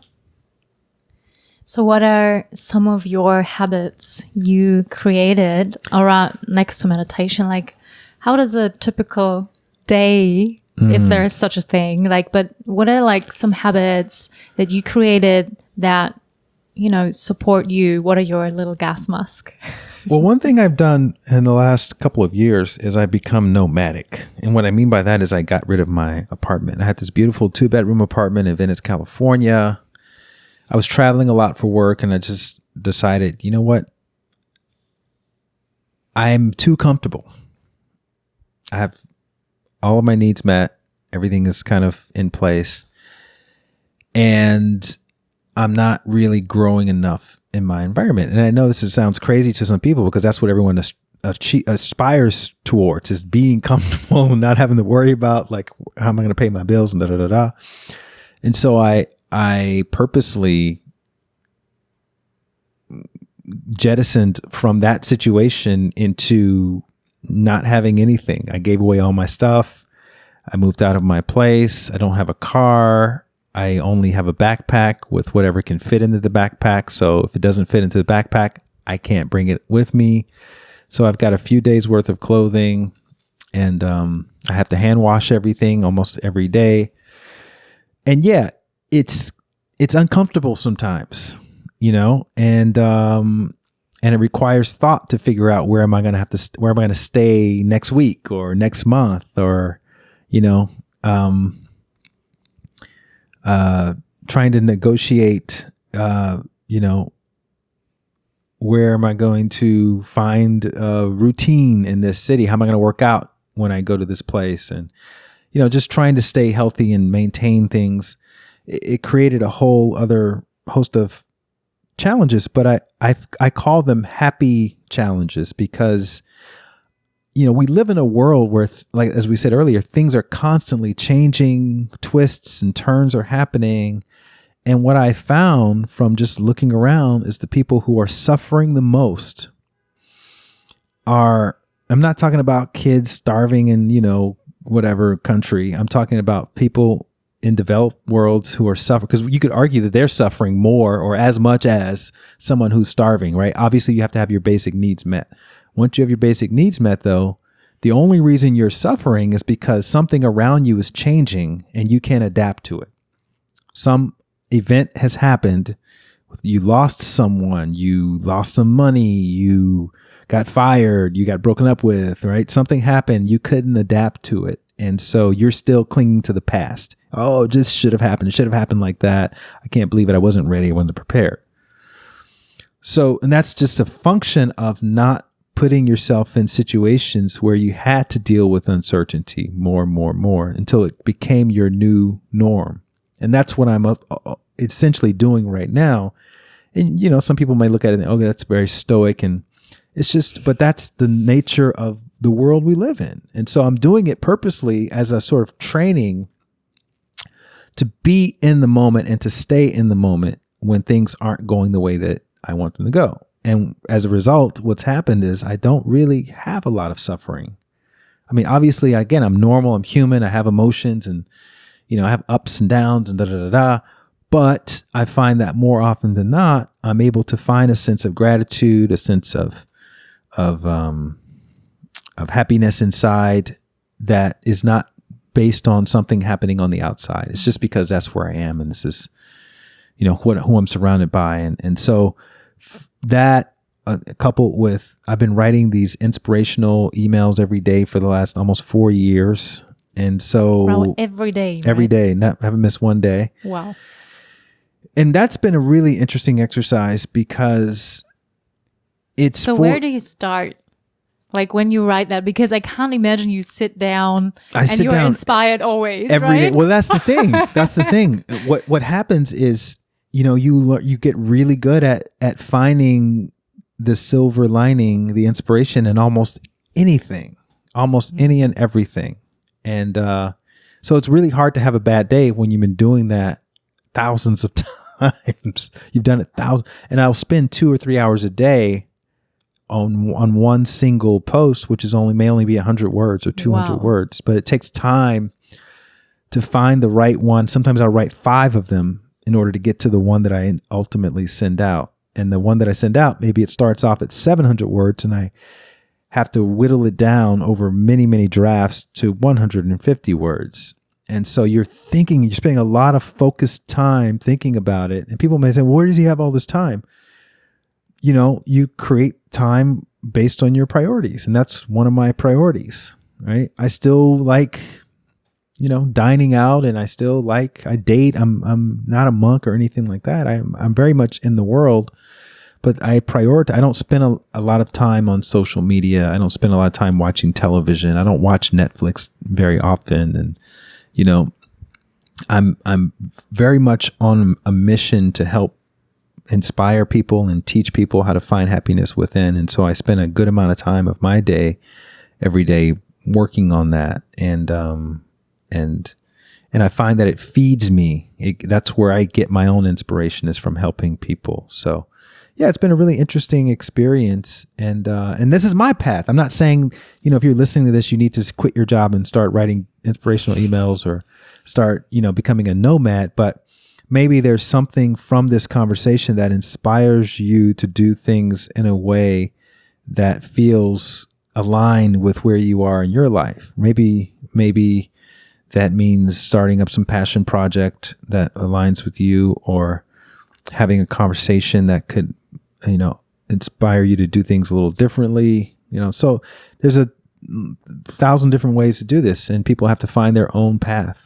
Speaker 1: So what are some of your habits you created around next to meditation? Like, how does a typical day if there is such a thing. Like, but what are like some habits that you created that, you know, support you? What are your little gas mask?
Speaker 2: Well, one thing I've done in the last couple of years is I become nomadic. And what I mean by that is I got rid of my apartment. I had this beautiful two bedroom apartment in Venice, California. I was traveling a lot for work, and I just decided, you know what? I'm too comfortable. I have all of my needs met. Everything is kind of in place. And I'm not really growing enough in my environment. And I know this is, sounds crazy to some people because that's what everyone as, achi- aspires towards, is being comfortable, not having to worry about like, how am I going to pay my bills and da da da da. And so I, I purposely jettisoned from that situation into not having anything. I gave away all my stuff. I moved out of my place. I don't have a car. I only have a backpack with whatever can fit into the backpack. So if it doesn't fit into the backpack, I can't bring it with me. So I've got a few days worth of clothing, and um, I have to hand wash everything almost every day. And yeah, it's it's uncomfortable sometimes, you know, and um, and it requires thought to figure out where am I going to have to st- where am I going to stay next week or next month, or you know. Um, Uh, trying to negotiate, uh, you know, where am I going to find a routine in this city? How am I going to work out when I go to this place? And, you know, just trying to stay healthy and maintain things. It, it created a whole other host of challenges, but I, I, I call them happy challenges because, you know, we live in a world where, like, as we said earlier, things are constantly changing, twists and turns are happening. And what I found from just looking around is the people who are suffering the most are, I'm not talking about kids starving in, you know, whatever country. I'm talking about people in developed worlds who are suffering, because you could argue that they're suffering more or as much as someone who's starving, right? Obviously, you have to have your basic needs met. Once you have your basic needs met, though, the only reason you're suffering is because something around you is changing and you can't adapt to it. Some event has happened. You lost someone, you lost some money, you got fired, you got broken up with, right? Something happened, you couldn't adapt to it. And so you're still clinging to the past. Oh, this should have happened. It should have happened like that. I can't believe it. I wasn't ready. I wasn't prepared. So, and that's just a function of not putting yourself in situations where you had to deal with uncertainty more and more and more until it became your new norm. And that's what I'm uh, essentially doing right now. And, you know, some people may look at it and, oh, that's very stoic. And it's just, but that's the nature of the world we live in. And so I'm doing it purposely as a sort of training to be in the moment and to stay in the moment when things aren't going the way that I want them to go. And as a result, what's happened is I don't really have a lot of suffering. I mean, obviously, again, I'm normal, I'm human, I have emotions, and, you know, I have ups and downs and da da da da. But I find that more often than not, I'm able to find a sense of gratitude, a sense of of um, of happiness inside that is not based on something happening on the outside. It's just because that's where I am, and this is, you know, what who I'm surrounded by, and and so. That uh, coupled with, I've been writing these inspirational emails every day for the last almost four years. And so
Speaker 1: wow, every day,
Speaker 2: every
Speaker 1: right?
Speaker 2: day, not haven't missed one day.
Speaker 1: Wow.
Speaker 2: And that's been a really interesting exercise because it's
Speaker 1: so
Speaker 2: for,
Speaker 1: where do you start? Like when you write that, because I can't imagine you sit down
Speaker 2: I
Speaker 1: and
Speaker 2: sit
Speaker 1: you're
Speaker 2: down
Speaker 1: inspired always,
Speaker 2: every
Speaker 1: right?
Speaker 2: day. Well, that's the thing. That's the thing. What, what happens is, you know, you le- you get really good at at finding the silver lining, the inspiration in almost anything, almost mm-hmm. any and everything. And uh, so it's really hard to have a bad day when you've been doing that thousands of times. You've done it thousands, and I'll spend two or three hours a day on on one single post, which is only may only be a hundred words or two hundred
Speaker 1: wow.
Speaker 2: words, but it takes time to find the right one. Sometimes I'll write five of them in order to get to the one that I ultimately send out. And the one that I send out, maybe it starts off at seven hundred words and I have to whittle it down over many, many drafts to one hundred fifty words. And so you're thinking, you're spending a lot of focused time thinking about it. And people may say, well, where does he have all this time? You know, you create time based on your priorities. And that's one of my priorities, right? I still like, you know, dining out, and I still like, I date. I'm, I'm not a monk or anything like that. I'm, I'm very much in the world, but I prioritize. I don't spend a, a lot of time on social media. I don't spend a lot of time watching television. I don't watch Netflix very often. And, you know, I'm I'm very much on a mission to help inspire people and teach people how to find happiness within. And so I spend a good amount of time of my day every day working on that. And um and and I find that it feeds me. It, that's where I get my own inspiration, is from helping people. So yeah, it's been a really interesting experience. And uh, and this is my path. I'm not saying, you know, if you're listening to this, you need to quit your job and start writing inspirational emails or start, you know, becoming a nomad. But maybe there's something from this conversation that inspires you to do things in a way that feels aligned with where you are in your life. Maybe, maybe that means starting up some passion project that aligns with you, or having a conversation that could, you know, inspire you to do things a little differently, you know. So there's a thousand different ways to do this, and people have to find their own path.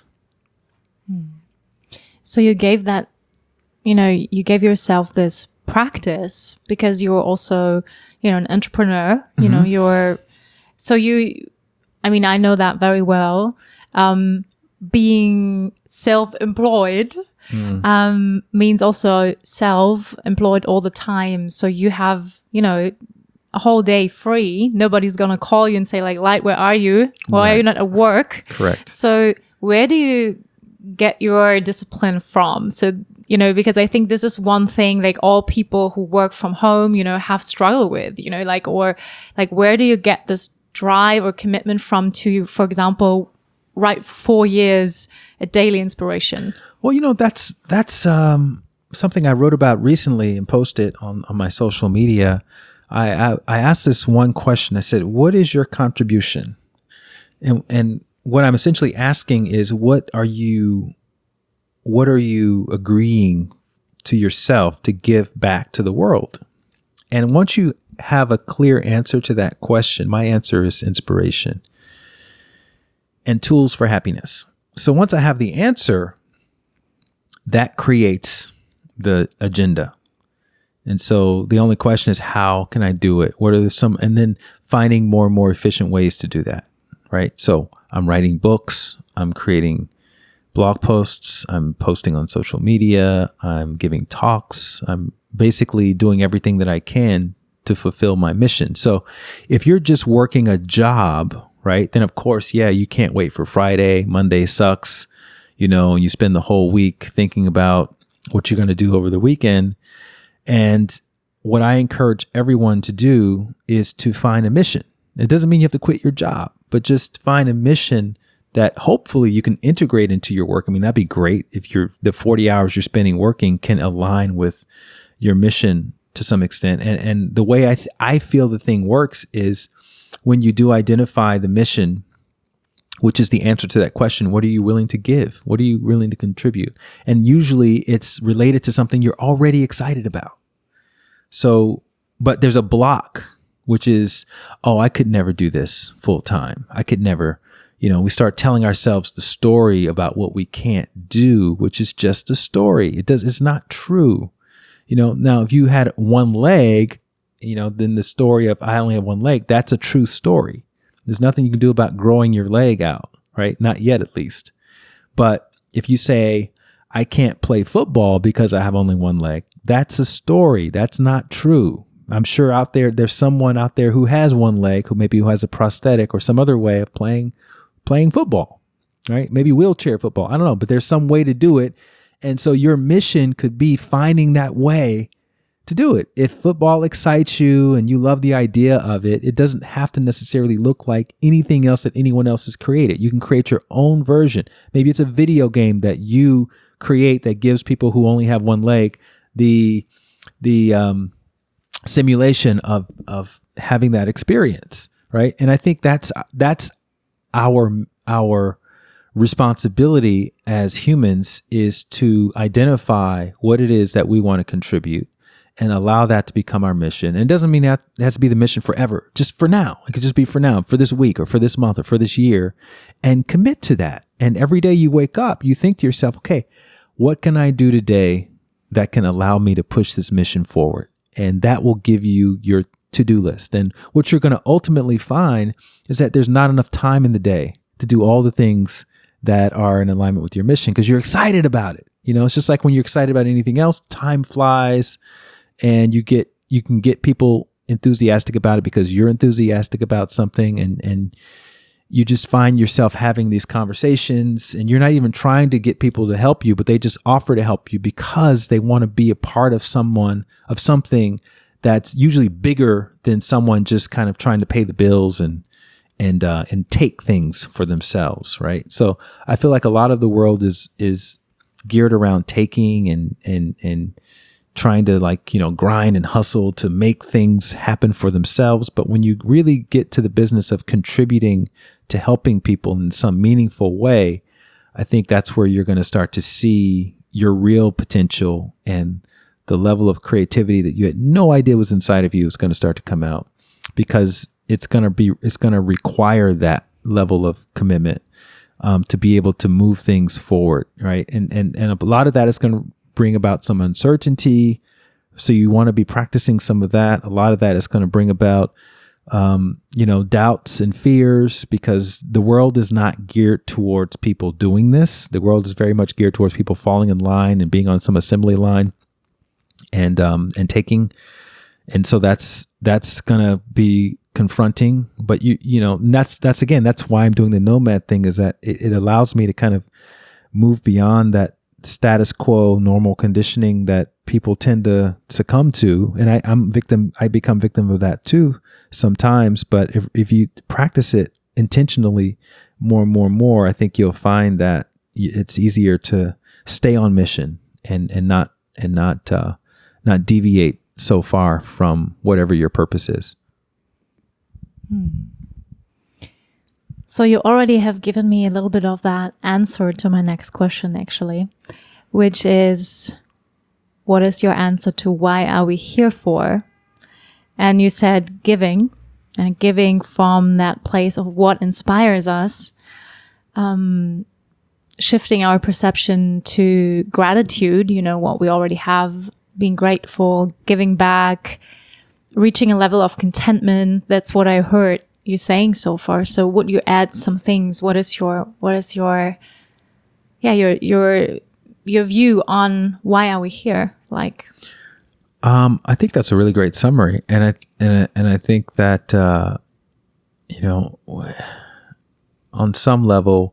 Speaker 1: So you gave that, you know, you gave yourself this practice because you're also, you know, an entrepreneur, you mm-hmm. know, you're, so you, I mean, I know that very well. Um, being self-employed, Mm. Um, means also self-employed all the time. So you have, you know, a whole day free. Nobody's going to call you and say like, Light, where are you? Why right. are you not at work?
Speaker 2: Correct.
Speaker 1: So where do you get your discipline from? So, you know, because I think this is one thing like all people who work from home, you know, have struggled with, you know, like, or like, where do you get this drive or commitment from to, for example, write for four years a daily inspiration?
Speaker 2: Well, you know, that's that's um, something I wrote about recently and posted on, on my social media. I, I I asked this one question. I said, what is your contribution? And and what I'm essentially asking is, what are you what are you agreeing to yourself to give back to the world? And once you have a clear answer to that question, my answer is inspiration and tools for happiness. So once I have the answer, that creates the agenda. And so the only question is, how can I do it? What are the some, and then finding more and more efficient ways to do that, right? So I'm writing books, I'm creating blog posts, I'm posting on social media, I'm giving talks, I'm basically doing everything that I can to fulfill my mission. So if you're just working a job, right, then of course, yeah, you can't wait for Friday. Monday sucks, you know, and you spend the whole week thinking about what you're going to do over the weekend. And what I encourage everyone to do is to find a mission. It doesn't mean you have to quit your job, but just find a mission that hopefully you can integrate into your work. I mean, that'd be great if you're the forty hours you're spending working can align with your mission to some extent. And and the way I th- I feel the thing works is when you do identify the mission, which is the answer to that question, what are you willing to give? What are you willing to contribute? And usually it's related to something you're already excited about. So, but there's a block, which is, oh, I could never do this full time. I could never, you know, we start telling ourselves the story about what we can't do, which is just a story. It does, it's not true. You know, now if you had one leg, you know, then the story of I only have one leg, that's a true story. There's nothing you can do about growing your leg out, right? Not yet, at least. But if you say, I can't play football because I have only one leg, that's a story. That's not true. I'm sure out there, there's someone out there who has one leg, who maybe who has a prosthetic or some other way of playing, playing football, right? Maybe wheelchair football. I don't know, but there's some way to do it. And so your mission could be finding that way to do it. If football excites you and you love the idea of it, it doesn't have to necessarily look like anything else that anyone else has created. You can create your own version. Maybe it's a video game that you create that gives people who only have one leg the the um, simulation of of having that experience, right? And I think that's that's our our responsibility as humans, is to identify what it is that we want to contribute and allow that to become our mission. And it doesn't mean that it has to be the mission forever, just for now. It could just be for now, for this week or for this month or for this year, and commit to that. And every day you wake up, you think to yourself, okay, what can I do today that can allow me to push this mission forward? And that will give you your to-do list. And what you're going to ultimately find is that there's not enough time in the day to do all the things that are in alignment with your mission, because you're excited about it. You know, it's just like when you're excited about anything else, time flies, and you get you can get people enthusiastic about it because you're enthusiastic about something, and and you just find yourself having these conversations, and you're not even trying to get people to help you, but they just offer to help you because they want to be a part of someone, of something that's usually bigger than someone just kind of trying to pay the bills and and uh, and take things for themselves, right? So I feel like a lot of the world is is geared around taking and and and trying to, like, you know, grind and hustle to make things happen for themselves. But when you really get to the business of contributing to helping people in some meaningful way, I think that's where you're going to start to see your real potential, and the level of creativity that you had no idea was inside of you is going to start to come out, because it's going to be, it's going to require that level of commitment um, to be able to move things forward. Right. And, and, and a lot of that is going to bring about some uncertainty. So you want to be practicing some of that. A lot of that is going to bring about, um, you know, doubts and fears, because the world is not geared towards people doing this. The world is very much geared towards people falling in line and being on some assembly line and, um, and taking. And so that's, that's going to be confronting, but you, you know, that's, that's again, that's why I'm doing the nomad thing, is that it, it allows me to kind of move beyond that status quo normal conditioning that people tend to succumb to. And I, I'm victim, I become victim of that too sometimes. But if, if you practice it intentionally more and more and more, I think you'll find that it's easier to stay on mission and, and not, and not, uh, not deviate so far from whatever your purpose is.
Speaker 1: Hmm. So you already have given me a little bit of that answer to my next question, actually, which is, what is your answer to why are we here for? And you said giving, and giving from that place of what inspires us, um, shifting our perception to gratitude, you know, what we already have, being grateful, giving back, reaching a level of contentment. That's what I heard you saying so far. So would you add some things? What is your, what is your, yeah, your, your, your view on why are we here? Like,
Speaker 2: um, I think that's a really great summary. And I, and I, and I think that, uh, you know, on some level,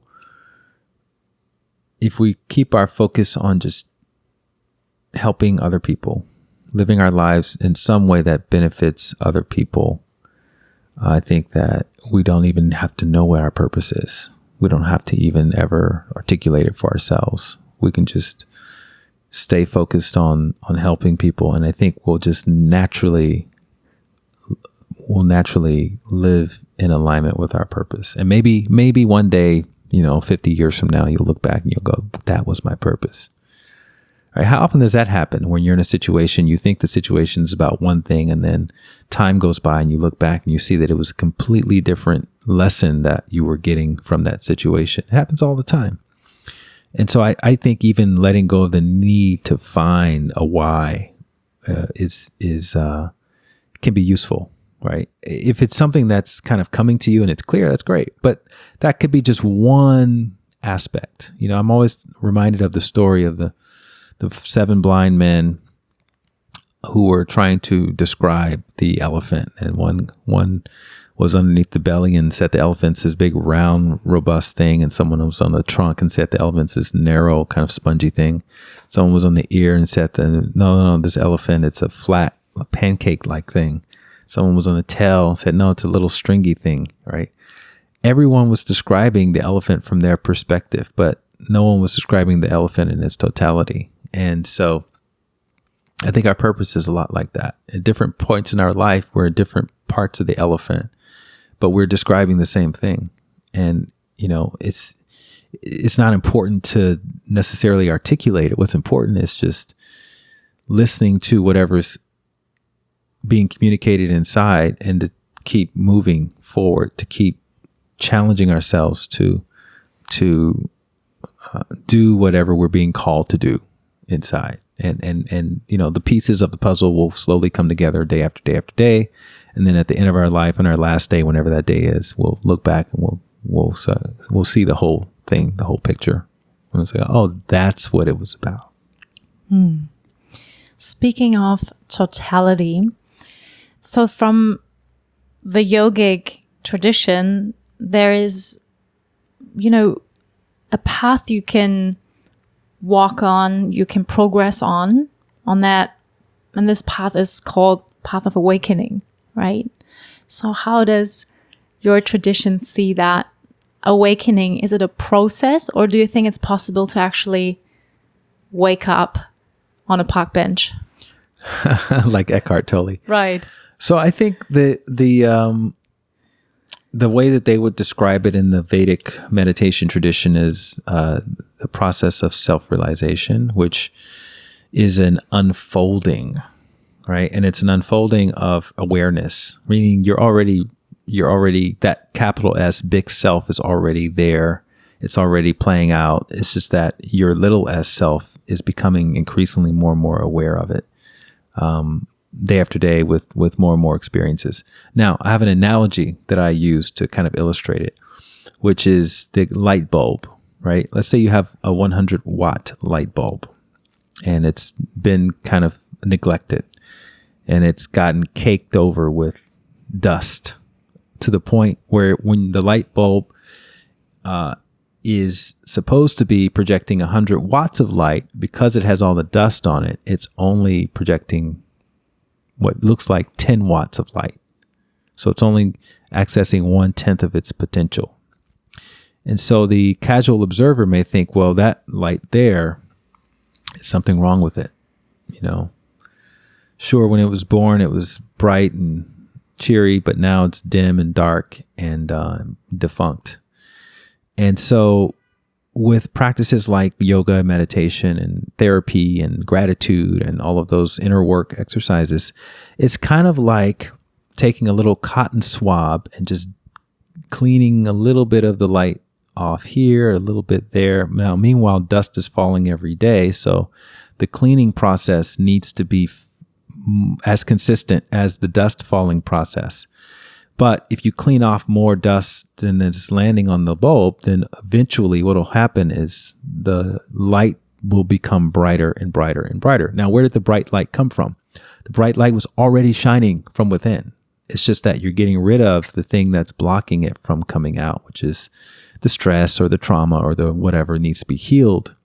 Speaker 2: if we keep our focus on just helping other people, living our lives in some way that benefits other people, I think that we don't even have to know what our purpose is. We don't have to even ever articulate it for ourselves. We can just stay focused on, on helping people. And I think we'll just naturally, we'll naturally live in alignment with our purpose. And maybe, maybe one day, you know, fifty years from now, you'll look back and you'll go, that was my purpose. Right? How often does that happen when you're in a situation, you think the situation is about one thing, and then time goes by and you look back and you see that it was a completely different lesson that you were getting from that situation? It happens all the time. And so I, I think even letting go of the need to find a why uh, is, is uh, can be useful, right? If it's something that's kind of coming to you and it's clear, that's great. But that could be just one aspect. You know, I'm always reminded of the story of the the seven blind men who were trying to describe the elephant. And one, one was underneath the belly and said the elephant's this big, round, robust thing. And someone was on the trunk and said the elephant's this narrow, kind of spongy thing. Someone was on the ear and said, the, no, no, no, this elephant, it's a flat, pancake-like thing. Someone was on the tail and said, no, it's a little stringy thing, right? Everyone was describing the elephant from their perspective, but no one was describing the elephant in its totality. And so I think our purpose is a lot like that. At different points in our life, we're in different parts of the elephant, but we're describing the same thing. And, you know, it's, it's not important to necessarily articulate it. What's important is just listening to whatever's being communicated inside and to keep moving forward, to keep challenging ourselves to, to uh, do whatever we're being called to do inside. And, and, and, you know, the pieces of the puzzle will slowly come together day after day after day. And then at the end of our life, on our last day, whenever that day is, we'll look back and we'll, we'll, uh, we'll see the whole thing, the whole picture. And we'll say, oh, that's what it was about.
Speaker 1: Hmm. Speaking of totality, so from the yogic tradition, there is, you know, a path you can walk on, you can progress on, on that. And this path is called Path of Awakening, right? So how does your tradition see that awakening? Is it a process, or do you think it's possible to actually wake up on a park bench?
Speaker 2: Like Eckhart Tolle.
Speaker 1: Right.
Speaker 2: So I think the, the, um, the way that they would describe it in the Vedic meditation tradition is uh, the process of self-realization, which is an unfolding, right? And it's an unfolding of awareness, meaning you're already, you're already, that capital S, big self is already there. It's already playing out. It's just that your little s self is becoming increasingly more and more aware of it. Um, day after day with, with more and more experiences. Now, I have an analogy that I use to kind of illustrate it, which is the light bulb, right? Let's say you have a one hundred watt light bulb and it's been kind of neglected and it's gotten caked over with dust to the point where when the light bulb uh, is supposed to be projecting one hundred watts of light, because it has all the dust on it, it's only projecting what looks like ten watts of light. So it's only accessing one tenth of its potential. And so the casual observer may think, well, that light there, is something wrong with it. You know, sure, when it was born, it was bright and cheery, but now it's dim and dark and uh, defunct. And so with practices like yoga, meditation, and therapy, and gratitude, and all of those inner work exercises, it's kind of like taking a little cotton swab and just cleaning a little bit of the light off here, a little bit there. Now, meanwhile, dust is falling every day, so the cleaning process needs to be f- as consistent as the dust falling process. But if you clean off more dust than is landing on the bulb, then eventually what will happen is the light will become brighter and brighter and brighter. Now, where did the bright light come from? The bright light was already shining from within. It's just that you're getting rid of the thing that's blocking it from coming out, which is the stress or the trauma or the whatever needs to be healed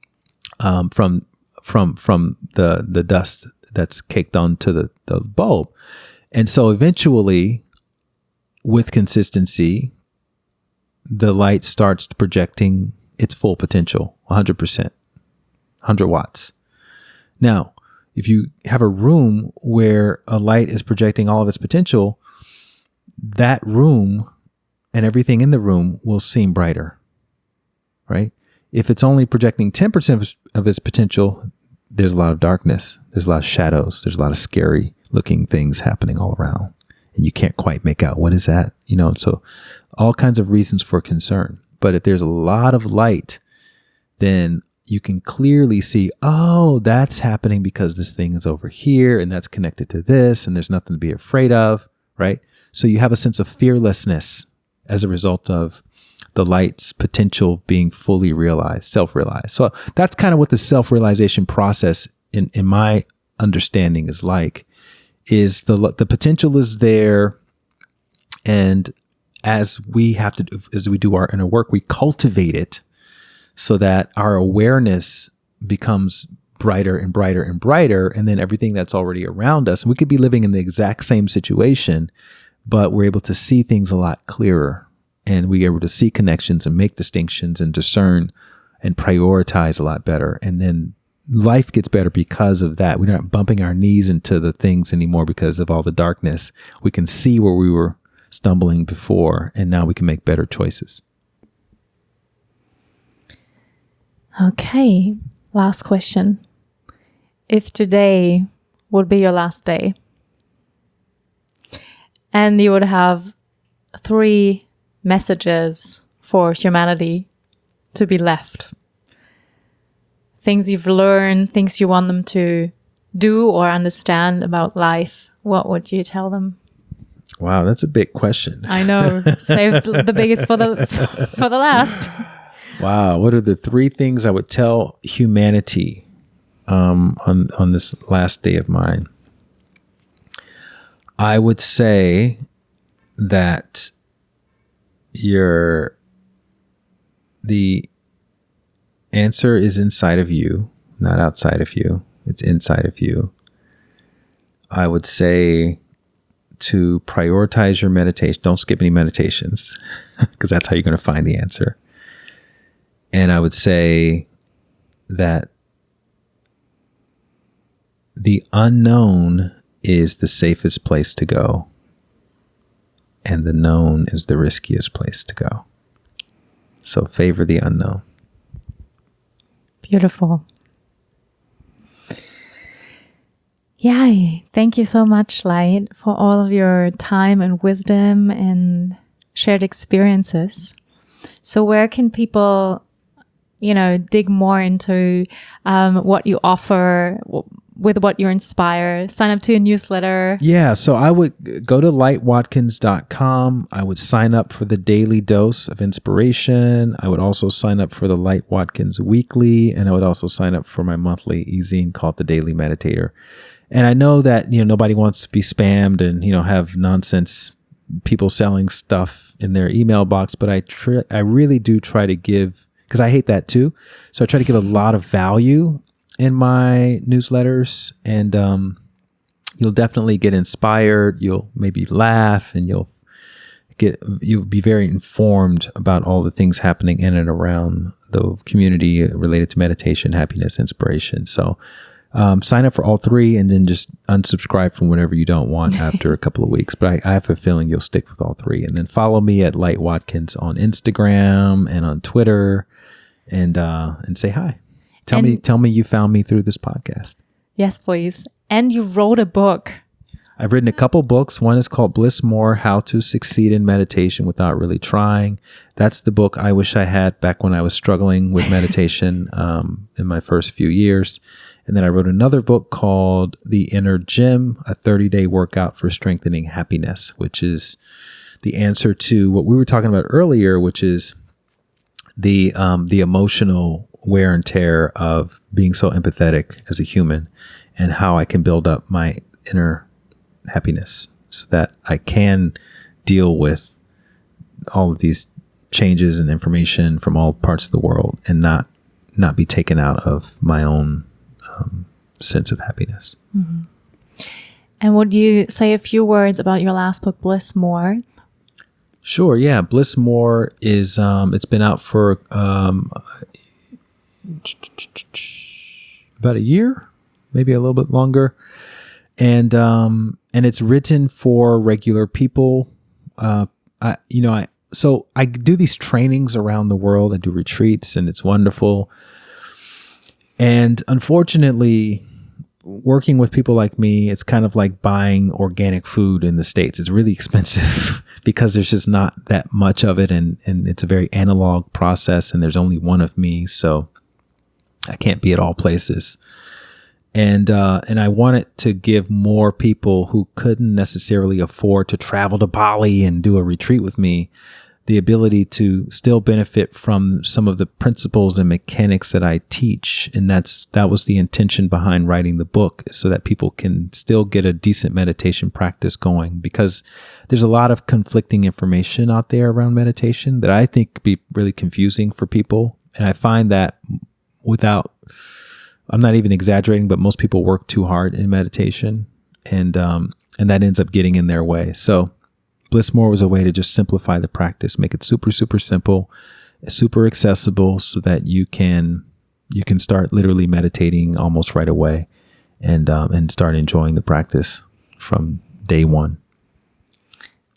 Speaker 2: um, from from from the the dust that's caked onto the, the bulb. And so eventually, with consistency, the light starts projecting its full potential, one hundred percent, one hundred watts. Now, if you have a room where a light is projecting all of its potential, that room and everything in the room will seem brighter, right? If it's only projecting ten percent of its potential, there's a lot of darkness, there's a lot of shadows, there's a lot of scary looking things happening all around. And you can't quite make out what is that, you know, so all kinds of reasons for concern. But if there's a lot of light, then you can clearly see, oh, that's happening because this thing is over here and that's connected to this and there's nothing to be afraid of, right? So you have a sense of fearlessness as a result of the light's potential being fully realized, self-realized. So that's kind of what the self-realization process in, in my understanding is like. Is the the potential is there, and as we have to do, as we do our inner work, we cultivate it so that our awareness becomes brighter and brighter and brighter, and then everything that's already around us. And we could be living in the exact same situation, but we're able to see things a lot clearer, and we're able to see connections and make distinctions and discern and prioritize a lot better, and then life gets better because of that. We're not bumping our knees into the things anymore because of all the darkness. We can see where we were stumbling before, and now we can make better choices.
Speaker 1: Okay, last question. If today would be your last day, and you would have three messages for humanity to be left, things you've learned, things you want them to do or understand about life, what would you tell them?
Speaker 2: Wow, that's a big question.
Speaker 1: I know. Saved the biggest for the for the last.
Speaker 2: Wow, what are the three things I would tell humanity um, on on this last day of mine? I would say that your the answer is inside of you, not outside of you. It's inside of you. I would say to prioritize your meditation. Don't skip any meditations because that's how you're going to find the answer. And I would say that the unknown is the safest place to go, and the known is the riskiest place to go. So favor the unknown.
Speaker 1: Beautiful. Yeah, thank you so much, Light, for all of your time and wisdom and shared experiences. So where can people, you know, dig more into um, what you offer, w- with what you inspire? Sign up to your newsletter.
Speaker 2: Yeah, so I would go to light watkins dot com. I would sign up for the daily dose of inspiration. I would also sign up for the Light Watkins Weekly, and I would also sign up for my monthly e-zine called The Daily Meditator. And I know that, you know, nobody wants to be spammed and, you know, have nonsense people selling stuff in their email box, but I tr- I really do try to give, because I hate that too. So I try to give a lot of value in my newsletters, and um, you'll definitely get inspired. You'll maybe laugh, and you'll get you'll be very informed about all the things happening in and around the community related to meditation, happiness, inspiration. So um, sign up for all three, and then just unsubscribe from whenever you don't want after a couple of weeks. But I, I have a feeling you'll stick with all three. And then follow me at Light Watkins on Instagram and on Twitter, and uh, and say hi. Tell
Speaker 1: and,
Speaker 2: me, tell me you found me through this podcast.
Speaker 1: Yes, please. And you wrote a book.
Speaker 2: I've written a couple books. One is called Bliss More, How to Succeed in Meditation Without Really Trying. That's the book I wish I had back when I was struggling with meditation um, in my first few years. And then I wrote another book called The Inner Gym, a thirty-day workout for strengthening happiness, which is the answer to what we were talking about earlier, which is the um, the emotional wear and tear of being so empathetic as a human, and how I can build up my inner happiness so that I can deal with all of these changes and information from all parts of the world and not not be taken out of my own um, sense of happiness.
Speaker 1: Mm-hmm. And would you say a few words about your last book, Bliss More?
Speaker 2: Sure. Yeah. Bliss More is, um, it's been out for um, about a year, maybe a little bit longer. And, um, and it's written for regular people. Uh, I, you know, I, so I do these trainings around the world. I do retreats, and it's wonderful. And unfortunately, working with people like me, it's kind of like buying organic food in the States. It's really expensive because there's just not that much of it. And, and it's a very analog process, and there's only one of me. So I can't be at all places. And, uh, and I wanted to give more people who couldn't necessarily afford to travel to Bali and do a retreat with me the ability to still benefit from some of the principles and mechanics that I teach. And that's, that was the intention behind writing the book, so that people can still get a decent meditation practice going, because there's a lot of conflicting information out there around meditation that I think could be really confusing for people. And I find that without, I'm not even exaggerating, but most people work too hard in meditation, and, um, and that ends up getting in their way. So Bliss More was a way to just simplify the practice, make it super, super simple, super accessible, so that you can you can start literally meditating almost right away, and um, and start enjoying the practice from day one.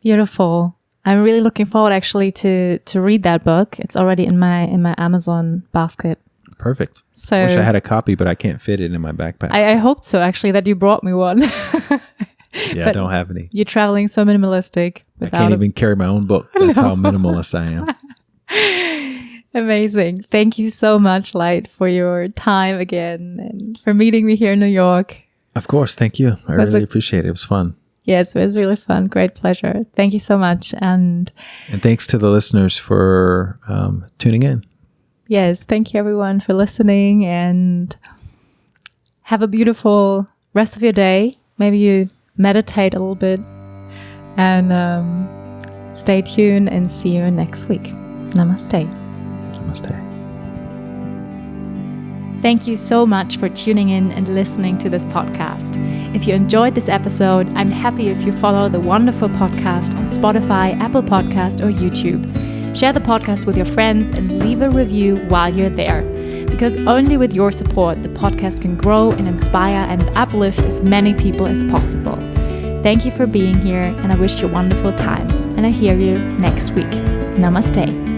Speaker 1: Beautiful. I'm really looking forward actually to to read that book. It's already in my in my Amazon basket.
Speaker 2: Perfect.
Speaker 1: So
Speaker 2: I wish I had a copy, but I can't fit it in my backpack.
Speaker 1: I, I hoped so actually that you brought me one.
Speaker 2: Yeah,
Speaker 1: But
Speaker 2: I don't have any.
Speaker 1: You're traveling so minimalistic.
Speaker 2: I can't
Speaker 1: a-
Speaker 2: even carry my own book. That's how minimalist I am.
Speaker 1: Amazing. Thank you so much, Light, for your time again and for meeting me here in New York.
Speaker 2: Of course. Thank you. I
Speaker 1: That's
Speaker 2: really
Speaker 1: a-
Speaker 2: appreciate it. It was fun.
Speaker 1: Yes, it was really fun. Great pleasure. Thank you so much. And
Speaker 2: And thanks to the listeners for um, tuning in.
Speaker 1: yes, thank you everyone for listening, and have a beautiful rest of your day. Maybe you meditate a little bit, and um, stay tuned and see you next week. Namaste.
Speaker 2: Namaste.
Speaker 1: Thank you so much for tuning in and listening to this podcast. If you enjoyed this episode, I'm happy if you follow the wonderful podcast on Spotify, Apple Podcast, or YouTube. Share the podcast with your friends and leave a review while you're there, because only with your support the podcast can grow and inspire and uplift as many people as possible. Thank you for being here, and I wish you a wonderful time. And I hear you next week. Namaste.